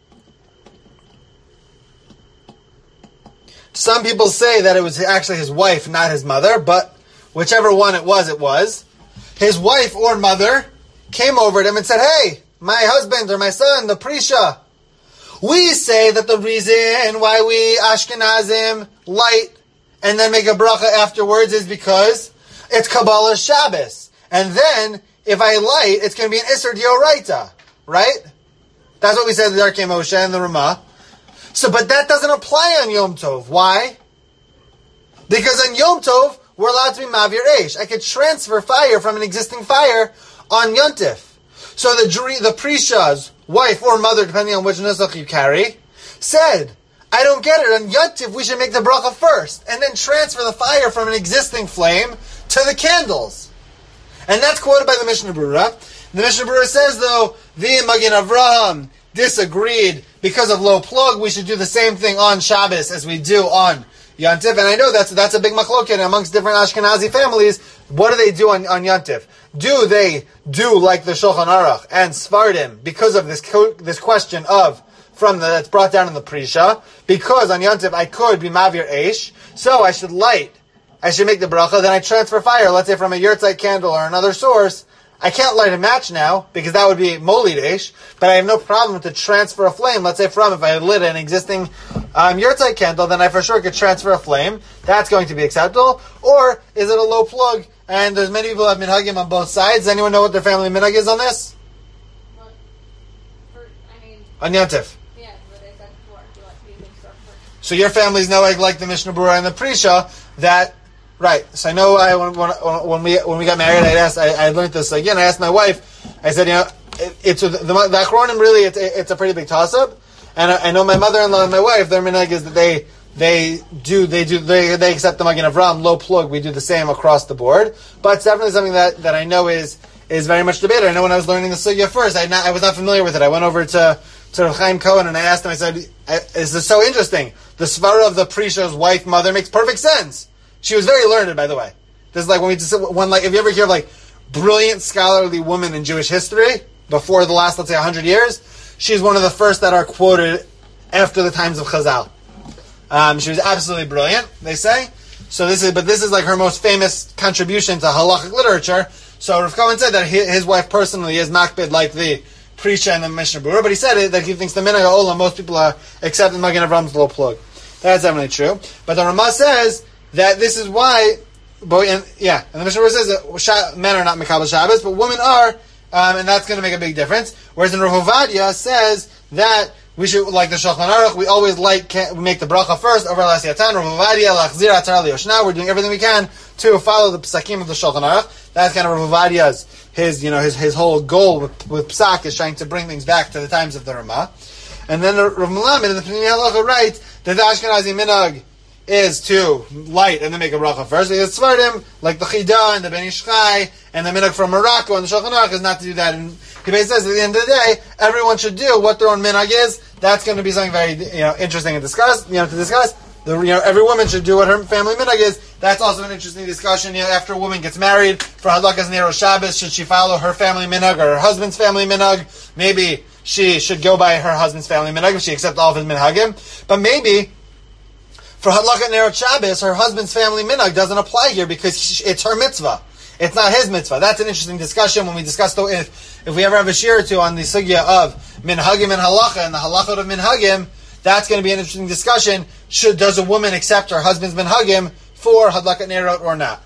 Some people say that it was actually his wife, not his mother, but whichever one it was. His wife or mother came over to him and said, hey, my husband or my son, the Prisha, we say that the reason why we Ashkenazim light and then make a bracha afterwards is because it's Kabbalah Shabbos. And then, if I light, it's going to be an Isser D'Oraita, right? That's what we said in the Darkei Moshe and the Ramah. So, but that doesn't apply on Yom Tov. Why? Because on Yom Tov, we're allowed to be Mavir Eish. I could transfer fire from an existing fire on Yontif. So the Prisha's wife or mother, depending on which nusach you carry, said, I don't get it. On Yontif, we should make the bracha first, and then transfer the fire from an existing flame to the candles. And that's quoted by the Mishnah Berurah. The Mishnah Berurah says, though, the Magen Avraham disagreed because of low plug. We should do the same thing on Shabbos as we do on Yontif. And I know that's a big machloket amongst different Ashkenazi families. What do they do on Yontif? Do they do like the Shulchan Aruch and Sfardim because of this question of that's brought down in the Prisha? Because on Yontif I could be Mavir Eish, so I should make the bracha, then I transfer fire, let's say from a yurtzeit candle or another source. I can't light a match now, because that would be molid eish, but I have no problem to transfer a flame, let's say if I lit an existing yurtzeit candle, then I for sure could transfer a flame. That's going to be acceptable. Or, is it a low plug, and there's many people who have minhagim on both sides? Does anyone know what their family minhag is on this? On Yontif. Yeah, what I said before. You like to be mixed up first. So your family's no like the Mishnah Berurah and the Prisha, that... Right. So I know when we got married, I learned this again. I asked my wife. I said, it's the Achronim really. It's a pretty big toss up. And I know my mother-in-law and my wife. Their minhag is that they accept the Magen Avraham low plug. We do the same across the board. But it's definitely something that I know is very much debated. I know when I was learning the sugya first, I was not familiar with it. I went over to Chaim Cohen and I asked him. I said, "This is so interesting. The svara of the Prisha's wife mother makes perfect sense." She was very learned, by the way. This is like if you ever hear of brilliant scholarly woman in Jewish history before the last, let's say, 100 years, she's one of the first that are quoted after the times of Chazal. She was absolutely brilliant, they say. So this is like her most famous contribution to halachic literature. So Rav Cohen said that his wife personally is makbid like the Prisha and the Mishnah Berurah, but he said that he thinks the minhag ha'olam, most people are accepting Magen Avraham's low plug. That's definitely true. But the Ramah says that this is why, and the Mishnah Berurah says that men are not Mekabel Shabbos, but women are, and that's going to make a big difference. Whereas in Rav Ovadia says that we should, like the Shulchan Aruch, we always we make the bracha first over L'Asiyatan. Rav Ovadia, L'Achzir Atzar Liyoshna, we're doing everything we can to follow the Psakim of the Shulchan Aruch. That's kind of Rav Ovadia's, his whole goal with Psak is trying to bring things back to the times of the Ramah. And then Rav Melamed in the Pnei Halacha writes that the Ashkenazi minhag is to light and then make a bracha first. Because Svardim, like the Chida and the Ben Ish Chai and the minhag from Morocco and the Shulchan Aruch is not to do that. And he basically says at the end of the day, everyone should do what their own minhag is. That's going to be something very interesting to discuss. Every woman should do what her family minhag is. That's also an interesting discussion. After a woman gets married for Hadlakas Nero Shabbos, should she follow her family minhag or her husband's family minhag? Maybe she should go by her husband's family minhag if she accepts all of his minhagim. But maybe For Hadlakat Nerot Shabbos, her husband's family minhag doesn't apply here because it's her mitzvah. It's not his mitzvah. That's an interesting discussion when we discuss, though, if we ever have a shir or two on the sugya of minhagim and halacha and the halachot of minhagim, that's going to be an interesting discussion. Does a woman accept her husband's minhagim for Hadlakat Nerot or not?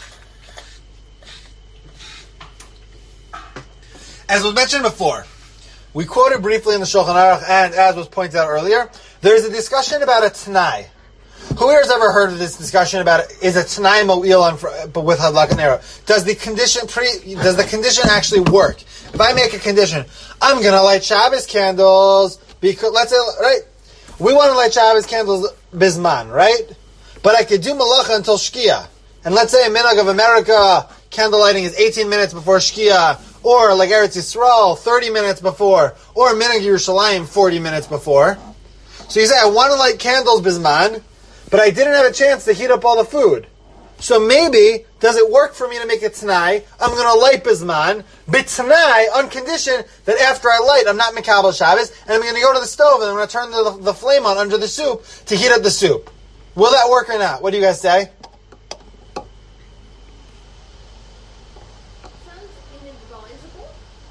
As was mentioned before, we quoted briefly in the Shulchan Aruch, and as was pointed out earlier, there's a discussion about a Tanai. Who here has ever heard of this discussion about is a Tanai Mo'il but with Hadlakat Nerot? Does the condition actually work? If I make a condition, I'm going to light Shabbos candles because, let's say, right, we want to light Shabbos candles bisman, right? But I could do malacha until Shkia. And let's say a minhag of America, candle lighting is 18 minutes before Shkia, or like Eretz Yisrael, 30 minutes before, or minhag Yerushalayim, 40 minutes before. So you say, I want to light candles bisman, but I didn't have a chance to heat up all the food. So maybe, does it work for me to make a Tanai? I'm going to light bisman, but Tanai, on condition that after I light, I'm not Mekabel Shabbos, and I'm going to go to the stove, and I'm going to turn the flame on under the soup to heat up the soup. Will that work or not? What do you guys say? Sounds inadvisable.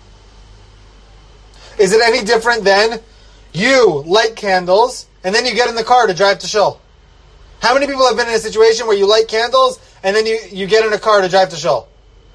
Is it any different than you light candles, and then you get in the car to drive to Shul? How many people have been in a situation where you light candles, and then you get in a car to drive to Shul? Well,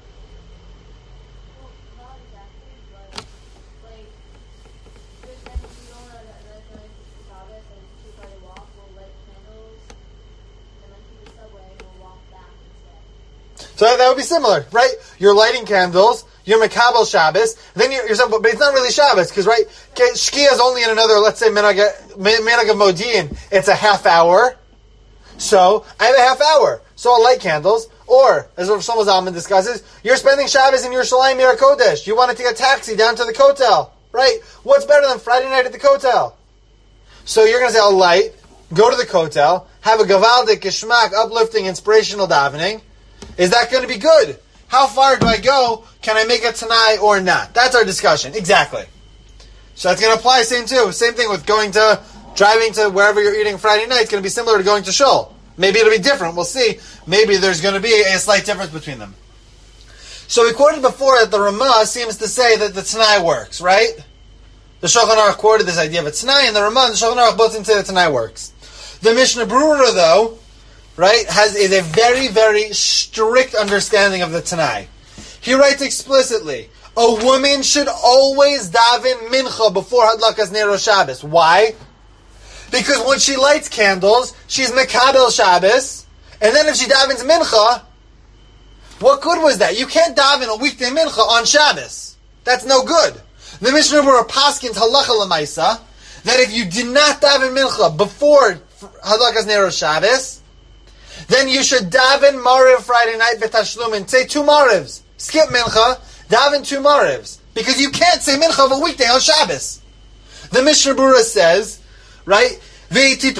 not exactly, but like there's times we go on a night Shabbos and too far to walk, we'll light candles and then to the subway and we'll walk back instead. So that would be similar, right? You're lighting candles, you're Mekabel Shabbos, then you're but it's not really Shabbos, because, right, Shkia is only in another, let's say, minhag of Modin, it's a half hour. So, I have a half hour. So I'll light candles. Or, as Rav Shlomo Zalman discusses, you're spending Shabbos in Yerushalayim Mir Kodesh. You want to take a taxi down to the Kotel. Right? What's better than Friday night at the Kotel? So you're going to say, I'll light, go to the Kotel, have a gavaldik, geshmak, uplifting, inspirational davening. Is that going to be good? How far do I go? Can I make a Tanai or not? That's our discussion. Exactly. So that's going to apply same thing with driving to wherever you're eating Friday night. It's going to be similar to going to Shul. Maybe it'll be different. We'll see. Maybe there's going to be a slight difference between them. So we quoted before that the Ramah seems to say that the Tanai works, right? The Shulchan Aruch quoted this idea of a Tanai, and the Ramah and the Shulchan Aruch both seem to say that Tanai works. The Mishnah Brura, though, right, is a very, very strict understanding of the Tanai. He writes explicitly, a woman should always daven mincha before Hadlakas Nerot Shabbos. Why? Because when she lights candles, she's Mekabel Shabbos, and then if she davens mincha, what good was that? You can't daven a weekday mincha on Shabbos. That's no good. The Mishnah Berurah paskins halacha l'maisa that if you did not daven mincha before Hadlakas Nerot Shabbos, then you should daven Mariv Friday night v'tashlumin. Say 2 Marivs. Skip mincha, daven 2 Marivs. Because you can't say mincha of a weekday on Shabbos. The Mishnah Berurah says, right? I can't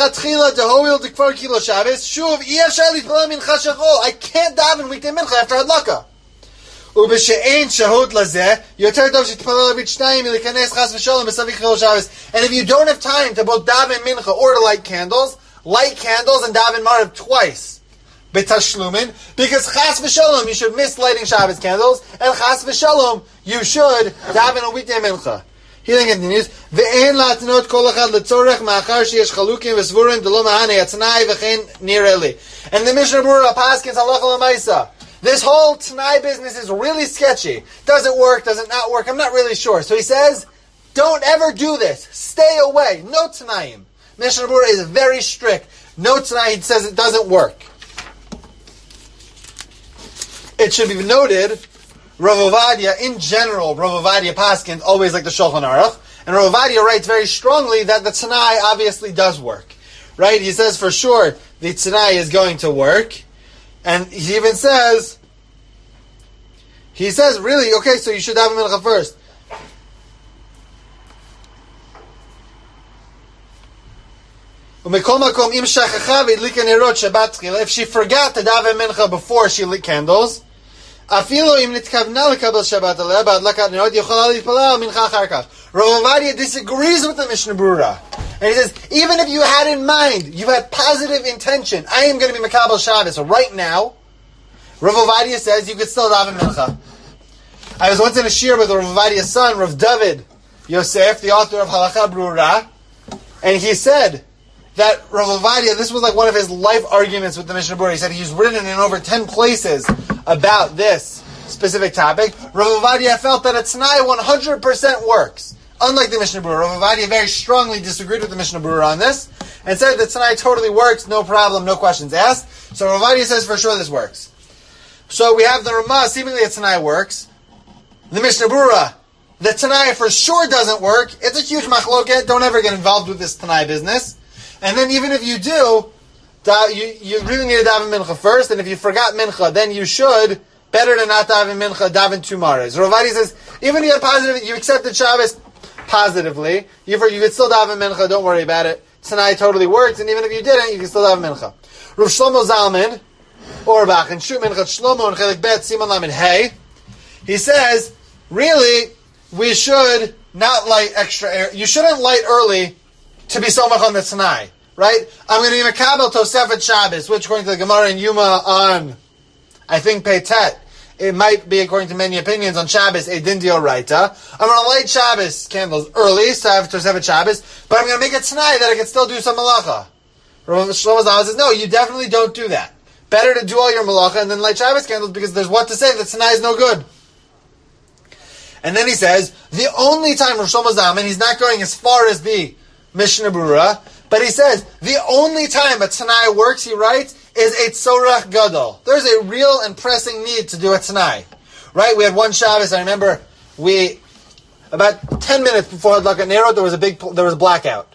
daven weekday mincha after hadlaka. And if you don't have time to both daven mincha or to light candles and daven mariv twice. Betashlumin, because chas v'shalom you should miss lighting Shabbos candles, and chas v'shalom you should daven a weekday mincha. He then continues, Ve'en latnot kol echad letzorech ma'achar sheyesh chalukim v'svurim delo ma'anei atznai v'chein nireli. And the Mishnah Berurah paskins halacha l'maisa. This whole Tanai business is really sketchy. Does it work? Does it not work? I'm not really sure. So he says, don't ever do this. Stay away. No Tanaim. Mishnah Berurah is very strict. No Tanai, he says it doesn't work. It should be noted, Rav Ovadia, in general, Rav Ovadia paskins always like the Shulchan Aruch, and Rav Ovadia writes very strongly that the Tanai obviously does work. Right? He says for sure the Tanai is going to work, and he even says, really, okay, so you should have a mincha first. If she forgot to daven mincha before she lit candles, Rav Ovadia disagrees with the Mishnah Berurah, And he says, even if you had in mind, you had positive intention, I am going to be Makabel Shabbos right now, Rav Ovadia says you could still daven mincha. I was once in a shir with Rav Ovadia's son, Rav David Yosef, the author of Halacha Brura, and he said that Rav Ovadia, this was like one of his life arguments with the Mishnah Berurah. He said he's written in over 10 places about this specific topic. Rav Ovadia felt that a Tanai 100% works. Unlike the Mishnah Berurah, Rav Ovadia very strongly disagreed with the Mishnah Berurah on this, and said that Tanai totally works, no problem, no questions asked. So Rav Ovadia says for sure this works. So we have the Ramah, seemingly a Tanai works. The Mishnah Berurah, the Tanai for sure doesn't work. It's a huge machloket. Don't ever get involved with this Tanai business. And then even if you do, you really need to daven mincha first. And if you forgot mincha, then you should, better than not daven mincha, daven two mares. Rav Ovadia says, even if you had positive, you accepted Shabbos positively, you could still daven mincha, don't worry about it. Tanai totally works, and even if you didn't, you can still daven mincha. Rav Shlomo Zalman, Orbach, and Shut Minchat Shlomo, and Chelik Bet, Siman Lamed Hey, he says, really, we should not light extra air. You shouldn't light early to be somach on the Tanai, right? I'm going to be Makabel Tosefet Shabbos, which according to the Gemara in Yuma on, I think, Peitet, it might be, according to many opinions, on Shabbos, a din d'oraita. I'm going to light Shabbos candles early, so I have Tosefet Shabbos, but I'm going to make it Tanai that I can still do some malacha. Rav Shlomo Zalman says, no, you definitely don't do that. Better to do all your malacha and then light Shabbos candles, because there's what to say that Tanai is no good. And then he says, the only time Rav Shlomo Zalman, he's not going as far as the Mishnah Berurah, but he says, the only time a Tanai works, he writes, is a tzorach gadol. There's a real and pressing need to do a Tanai. Right? We had one Shabbos, I remember, about 10 minutes before Hadlakat Nerot, there was a blackout.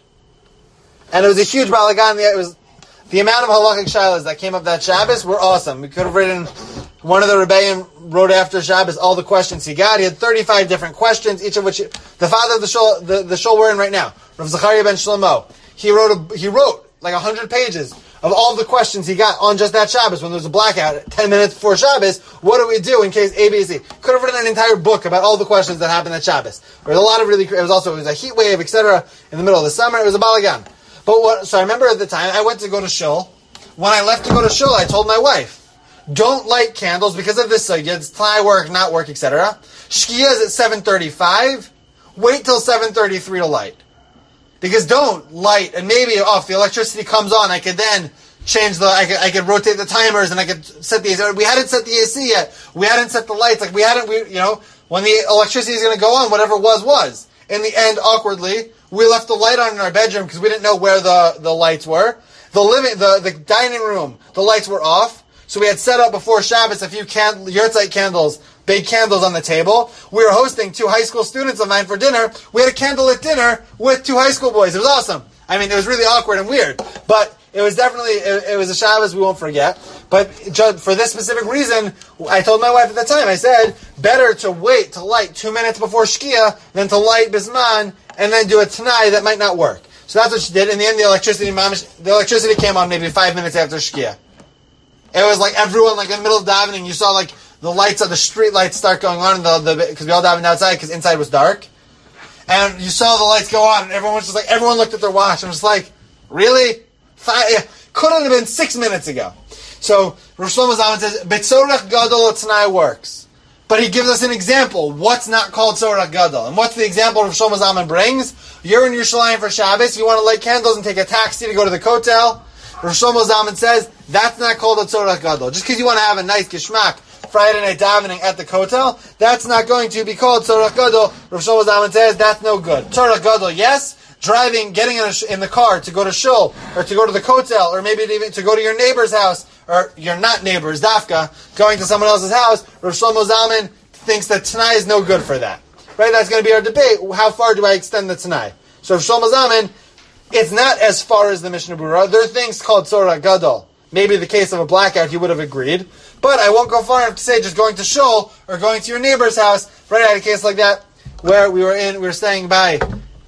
And it was a huge balagan. The amount of halachic shilas that came up that Shabbos were awesome. We could have written, one of the Rebbeim wrote after Shabbos all the questions he got. He had 35 different questions, each of which, the father of the shul we're in right now, Rav Zachariah ben Shlomo, he wrote like 100 pages of all the questions he got on just that Shabbos when there was a blackout 10 minutes before Shabbos. What do we do in case A, B, C? Could have written an entire book about all the questions that happened at Shabbos. There was a lot of it was a heat wave, etc. in the middle of the summer. It was a balagan. So I remember at the time, I went to go to shul. When I left to go to shul, I told my wife, don't light candles because of this sugya, Tanai work, not work, etc. Shkia is at 7:35. Wait till 7:33 to light. Because don't light, and maybe if the electricity comes on, I could then change I could rotate the timers, and I could set the AC. We hadn't set the AC yet. We hadn't set the lights. When the electricity is going to go on, whatever was. In the end, awkwardly, we left the light on in our bedroom because we didn't know where the lights were. The dining room, the lights were off. So we had set up before Shabbos a few yahrzeit candles, big candles on the table. We were hosting 2 high school students of mine for dinner. We had a candlelit dinner with 2 high school boys. It was awesome. I mean, it was really awkward and weird. But it was definitely, it was a Shabbos we won't forget. But for this specific reason, I told my wife at the time, I said, better to wait to light 2 minutes before Shkia than to light Bisman and then do a Tanai that might not work. So that's what she did. In the end, the electricity came on maybe 5 minutes after Shkia. It was like everyone, like in the middle of davening, you saw like the lights of the street lights start going on because we all davened outside because inside was dark. And you saw the lights go on and everyone looked at their watch and was like, really? Couldn't have been 6 minutes ago. So Rosh Shlomo Zalman says, Betzorach Gadol Tanai works. But he gives us an example. What's not called Tzorach Gadol? And what's the example Rosh Shlomo Zalman brings? You're in Yerushalayim for Shabbos, you want to light candles and take a taxi to go to the Kotel. Rosh Shlomo Zalman says, that's not called a Tzorach Gadol. Just because you want to have a nice geschmack Friday night davening at the Kotel, that's not going to be called Tzorach Gadol. Rosh Shlomo Zalman says, that's no good. Tzorach Gadol, yes. Driving, getting in the car to go to shul, or to go to the Kotel, or maybe even to go to your neighbor's house, or your not neighbor's, dafka, going to someone else's house, Rosh Shlomo Zalman thinks that Tanai is no good for that. Right? That's going to be our debate. How far do I extend the Tanai? So Rosh Shlomo Zalman, it's not as far as the Mishnah Berurah. There are things called Tzorach Gadol. Maybe the case of a blackout, he would have agreed. But I won't go far enough to say just going to shul, or going to your neighbor's house. Right? I had a case like that, where we were staying by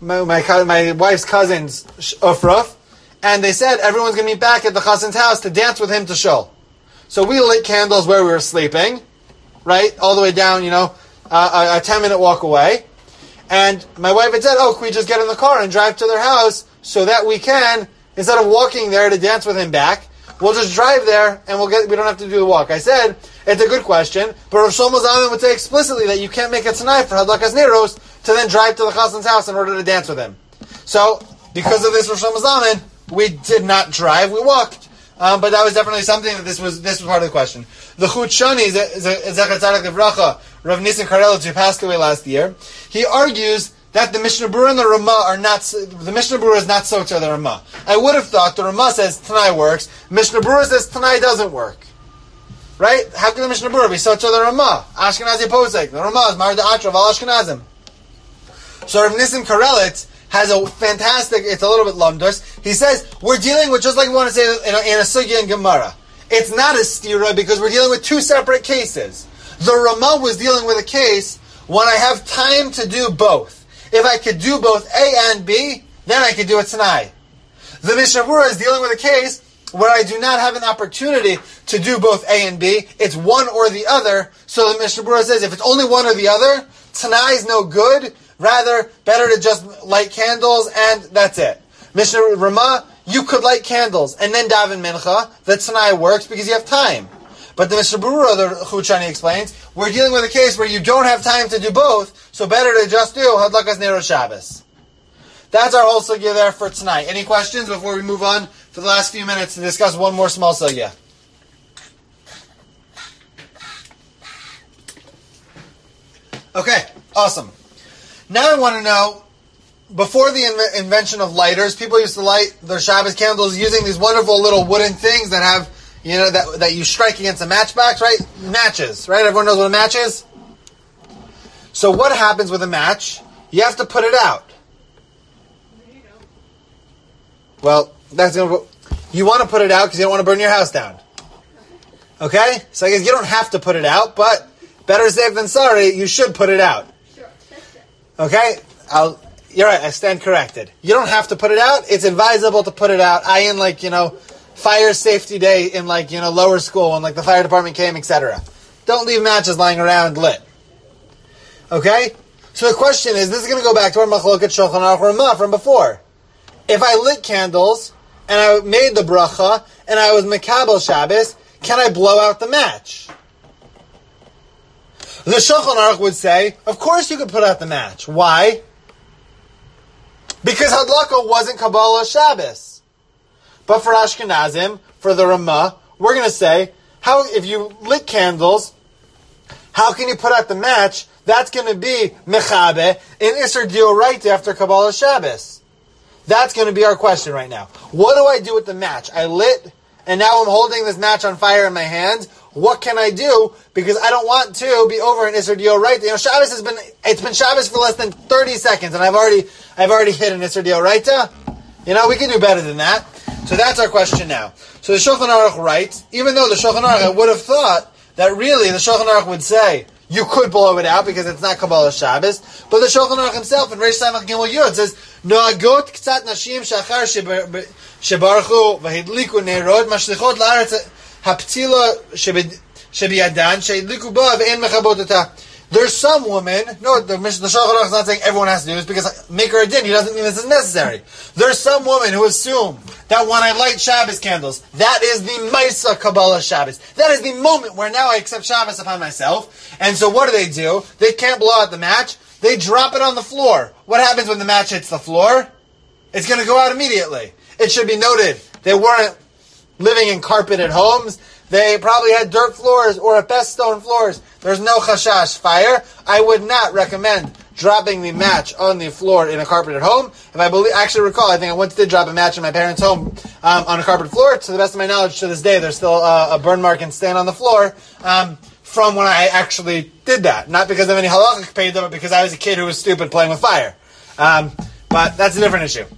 my wife's cousin's Ufruf, and they said everyone's going to meet back at the chassan's house to dance with him to shul. So we lit candles where we were sleeping, right, all the way down, a 10-minute walk away, And my wife had said, oh, can we just get in the car and drive to their house so that we can, instead of walking there to dance with him back, we'll just drive there and we don't have to do the walk. I said, it's a good question, but Rav Shlomo Zalman would say explicitly that you can't make it tonight for Hadlakas Neros to then drive to the Chassan's house in order to dance with him. So, because of this Rav Shlomo Zalman, we did not drive, we walked. But that was definitely something that this was part of the question. The Chut Shani, Zecher Tzaddik Livracha, Rav Nissen Karelitz, who passed away last year, he argues that the Mishnah Berurah and the Ramah are not, the Mishnah Berurah is not so to the Ramah. I would have thought the Ramah says Tanai works, Mishnah Berurah says Tanai doesn't work. Right? How can the Mishnah Berurah be so to the Ramah? Ashkenazi Posek. The Ramah is Mar Da'atra of Al Ashkenazim. So Rav Nissen Karelitz has a fantastic, it's a little bit lumdus. He says, we're dealing with, just like we want to say in a sugya in Gemara, it's not a stira because we're dealing with two separate cases. The Ramah was dealing with a case when I have time to do both. If I could do both A and B, then I could do a Tanai. The Mishnah Berurah is dealing with a case where I do not have an opportunity to do both A and B. It's one or the other. So the Mishnah Berurah says, if it's only one or the other, Tanai is no good. Rather, better to just light candles and that's it. Mishnah Ramah, you could light candles and then daven mincha. The Tanai works because you have time. But the Mishnah Berurah, the Chut Shani explains, we're dealing with a case where you don't have time to do both, so better to just do Hadlakas Neros Shabbos. That's our whole sugya there for tonight. Any questions before we move on for the last few minutes to discuss one more small sugya? Okay, awesome. Now I want to know, before the invention of lighters, people used to light their Shabbos candles using these wonderful little wooden things that have, you know, that you strike against a matchbox, right? Matches, right? Everyone knows what a match is? So what happens with a match? You have to put it out. Well, you want to put it out because you don't want to burn your house down. Okay? So I guess you don't have to put it out, but better safe than sorry, you should put it out. Okay? You're right, I stand corrected. You don't have to put it out. It's advisable to put it out. Fire safety day in lower school when the fire department came, etc. Don't leave matches lying around lit. Okay? So the question is, this is going to go back to our Machloket Shulchan Aruch Ramah from before. If I lit candles, and I made the bracha, and I was Mekabel Shabbos, can I blow out the match? The Shulchan Aruch would say, of course you could put out the match. Why? Because Hadlaka wasn't Kabbalah Shabbos. But for Ashkenazim, for the Ramah, we're going to say, if you lit candles, how can you put out the match? That's going to be Mechabe in Isser Dioraita after Kabbalah Shabbos. That's going to be our question right now. What do I do with the match? I lit, and now I'm holding this match on fire in my hands. What can I do? Because I don't want to be over in Isser Dioraita. Shabbos it's been Shabbos for less than 30 seconds, and I've already hit an Isser Dioraita. We can do better than that. So that's our question now. So the Shulchan Aruch writes, even though the Shulchan Aruch, I would have thought that really the Shulchan Aruch would say, you could blow it out because it's not Kabbalah Shabbos, but the Shulchan Aruch himself in Reish Samach Gimel Yud says, Noagot k'tzat nashim shachar shebarchu v'hidliku neirod mashlichot la'aretz haptila shebiyadan sheidliku ba ve'en mechabot otah. There's some women, no, the Shulchan Aruch is not saying everyone has to do this because Maker Adin, he doesn't think this is necessary. There's some women who assume that when I light Shabbos candles, that is the Maisa Kabbalah Shabbos. That is the moment where now I accept Shabbos upon myself. And so what do? They can't blow out the match. They drop it on the floor. What happens when the match hits the floor? It's going to go out immediately. It should be noted, they weren't living in carpeted homes. They probably had dirt floors or at best stone floors. There's no chashash fire. I would not recommend dropping the match on the floor in a carpeted home. If I recall, I think I once did drop a match in my parents' home on a carpeted floor. To the best of my knowledge, to this day, there's still a burn mark and stain on the floor from when I actually did that. Not because of any halachic paid, but because I was a kid who was stupid playing with fire. But that's a different issue.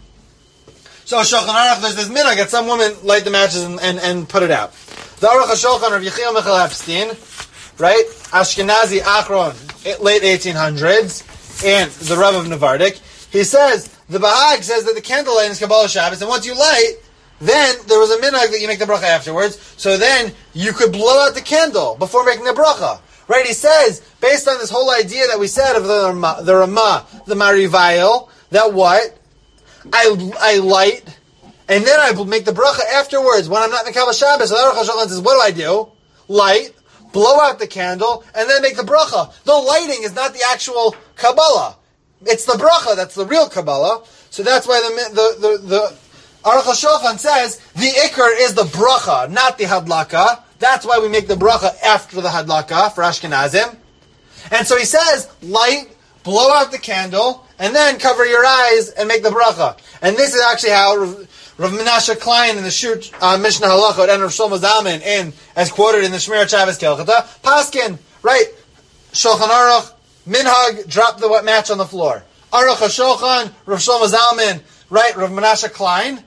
So Shulchan Aruch, there's this minhag that some women light the matches and put it out. The Aruch HaShulchan of Yechiel Michal Epstein, right? Ashkenazi Achron, late 1800s, and the Rav of Navardik. He says, the Bahag says that the candle lighting is Kabbalah Shabbos, and once you light, then there was a minhag that you make the bracha afterwards, so then you could blow out the candle before making the bracha. Right? He says, based on this whole idea that we said of the Ramah, the Marivayil, that what? I light, and then I make the bracha afterwards when I'm not in the Kabbalah Shabbos. So the Aruch HaShulchan says, what do? Light, blow out the candle, and then make the bracha. The lighting is not the actual Kabbalah. It's the bracha, that's the real Kabbalah. So that's why the Aruch HaShulchan says, the Iker is the bracha, not the Hadlaka. That's why we make the bracha after the Hadlaka for Ashkenazim. And so he says, light, blow out the candle, and then cover your eyes and make the bracha. And this is actually how Rav Menashe Klein in the Shut Mishnah Halachot and Rav Shlomo Zalman as quoted in the Shmirat Shabbos Kelchata, Paskin, right? Shulchan Aruch, Minhag, drop the wet match on the floor. Aruch HaShulchan, Rav Shlomo Zalman, right? Rav Menashe Klein,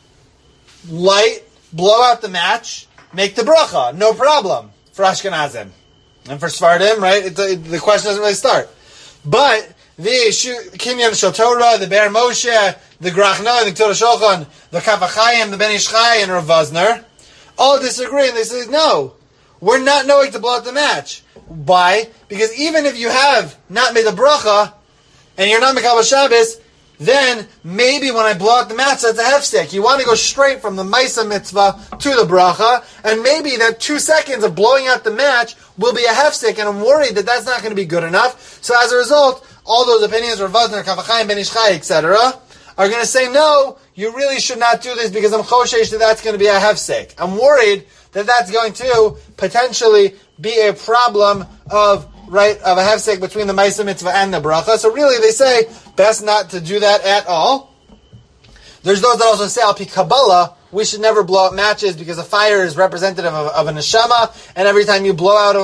light, blow out the match, make the bracha, no problem for Ashkenazim. And for Sfardim, right? The question doesn't really start. But the Kinyan Shel Torah, the Be'er Moshe, the Grachna, the Torah Shulchan, the Kaf HaChaim, the Ben Ish Chai, and Rav Vosner all disagree, and they say, no, we're not knowing to blow out the match. Why? Because even if you have not made the bracha, and you're not Mekabel Shabbos, then maybe when I blow out the match, that's a hefsek. You want to go straight from the Maisa mitzvah to the bracha, and maybe that 2 seconds of blowing out the match will be a hefsek, and I'm worried that that's not going to be good enough. So as a result, all those opinions, Rav Vosner, Kaf HaChaim, Ben Ish Chai, etc., are going to say, no, you really should not do this because I'm choshesh that that's going to be a hefsek. I'm worried that that's going to potentially be a problem of a hefsek between the Maisa mitzvah and the bracha. So really, they say, best not to do that at all. There's those that also say, al pi Kabbalah, we should never blow out matches because a fire is representative of a neshama, and every time you blow out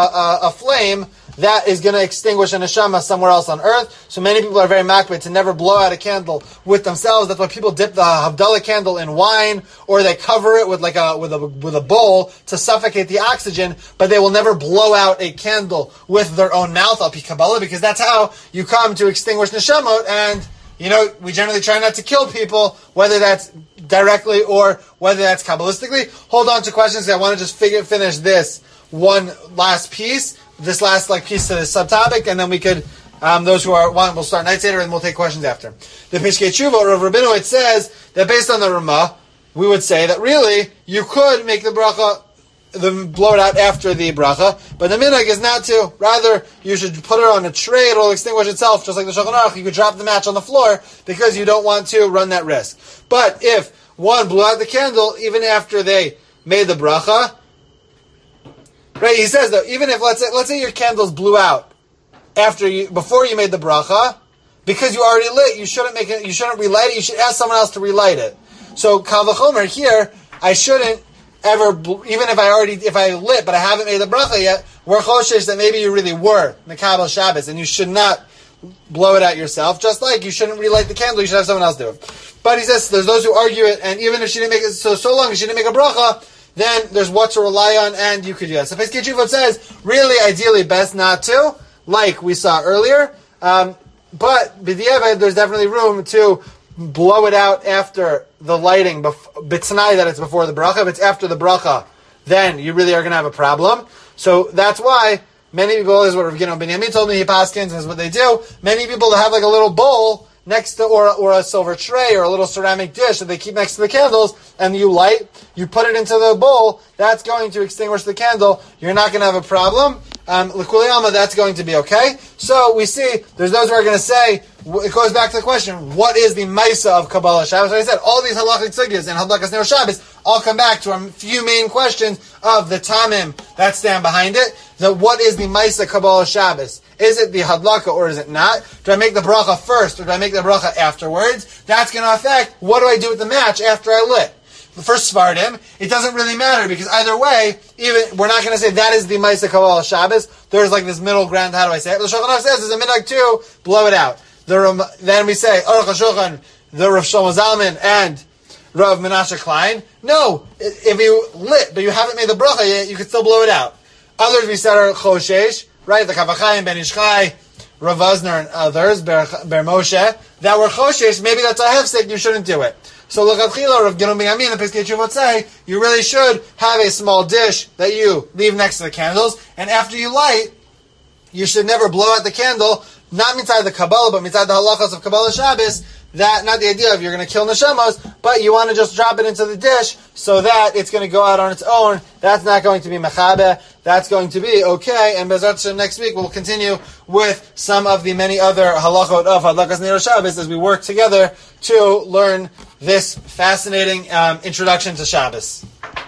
a flame, that is going to extinguish a neshama somewhere else on earth. So many people are very makbid to never blow out a candle with themselves. That's why people dip the Havdalah candle in wine, or they cover it with with a bowl to suffocate the oxygen, but they will never blow out a candle with their own mouth, al pi Kabbalah, because that's how you come to extinguish neshamot. And we generally try not to kill people, whether that's directly or whether that's Kabbalistically. Hold on to questions. I want to just finish this one last piece, this last piece to this subtopic, and then we could, those who we'll start Night Seder and we'll take questions after. The Pishkei Tshuva, Rav Rabinowitz says that based on the Ramah, we would say that really, you could make the bracha, blow it out after the bracha, but the minhag is not to. Rather, you should put it on a tray, it'll extinguish itself, just like the Shulchan Aruch. You could drop the match on the floor because you don't want to run that risk. But if one blew out the candle, even after they made the bracha, right, he says though, even if, let's say your candles blew out before you made the bracha, because you already lit, you shouldn't relight it, you should ask someone else to relight it. So, Kal V'chomer, here, I shouldn't ever, even if I lit, but I haven't made the bracha yet, we're choshesh that maybe you really were Mekabel Shabbos, and you should not blow it out yourself, just like you shouldn't relight the candle, you should have someone else do it. But he says, there's those who argue it, and even if she didn't make it, so long as she didn't make a bracha, then there's what to rely on, and you could do that. So Peskei Tshuva says, really, ideally, best not to, like we saw earlier, but b'diavad, there's definitely room to blow it out after the lighting, b'tznai that it's before the bracha. If it's after the bracha, then you really are going to have a problem. So that's why many people, is what Rav Gidon Binyamin told me, he paskins, is what they do. Many people have a little bowl next to, or a silver tray, or a little ceramic dish that they keep next to the candles, and you put it into the bowl, that's going to extinguish the candle. You're not going to have a problem. L'kulei alma, that's going to be okay. So we see, there's those who are going to say, it goes back to the question, what is the Maisa of Kabbalah Shabbos? Like I said, all these halachic sugyas and Hadlakas Ner Shabbos all come back to a few main questions of the Tamim that stand behind it. So what is the Maisa Kabbalah Shabbos? Is it the Hadlaka or is it not? Do I make the bracha first or do I make the bracha afterwards? That's going to affect, what do I do with the match after I lit? For Sfardim, it doesn't really matter because either way, even we're not going to say that is the Maisa Kabbalah Shabbos. There's this middle ground. How do I say it? The Shulchan Aruch says there's a minhag too. Blow it out. Then we say Aruch HaShulchan, the Rav Shlomo Zalman, and Rav Menashe Klein. No, if you lit but you haven't made the bracha yet, you can still blow it out. Others we said are choshesh, right? The Kaf HaChaim, Ben Ish Chai, Rav Vosner and others, Ber Moshe, that were choshesh, maybe that's a hefsek, you shouldn't do it. So l'chadchila, Rav Gidon ben Yamin, the Piskei Teshuvot say, you really should have a small dish that you leave next to the candles, and after you light, you should never blow out the candle, not inside the Kabbalah, but inside the halachas of Kabbalah Shabbos, that, not the idea of you're going to kill neshamos, but you want to just drop it into the dish so that it's going to go out on its own. That's not going to be mechabe. That's going to be okay. And Bezrat Hashem next week we'll continue with some of the many other halachot of Hadlakas Ner Shabbos as we work together to learn this fascinating introduction to Shabbos.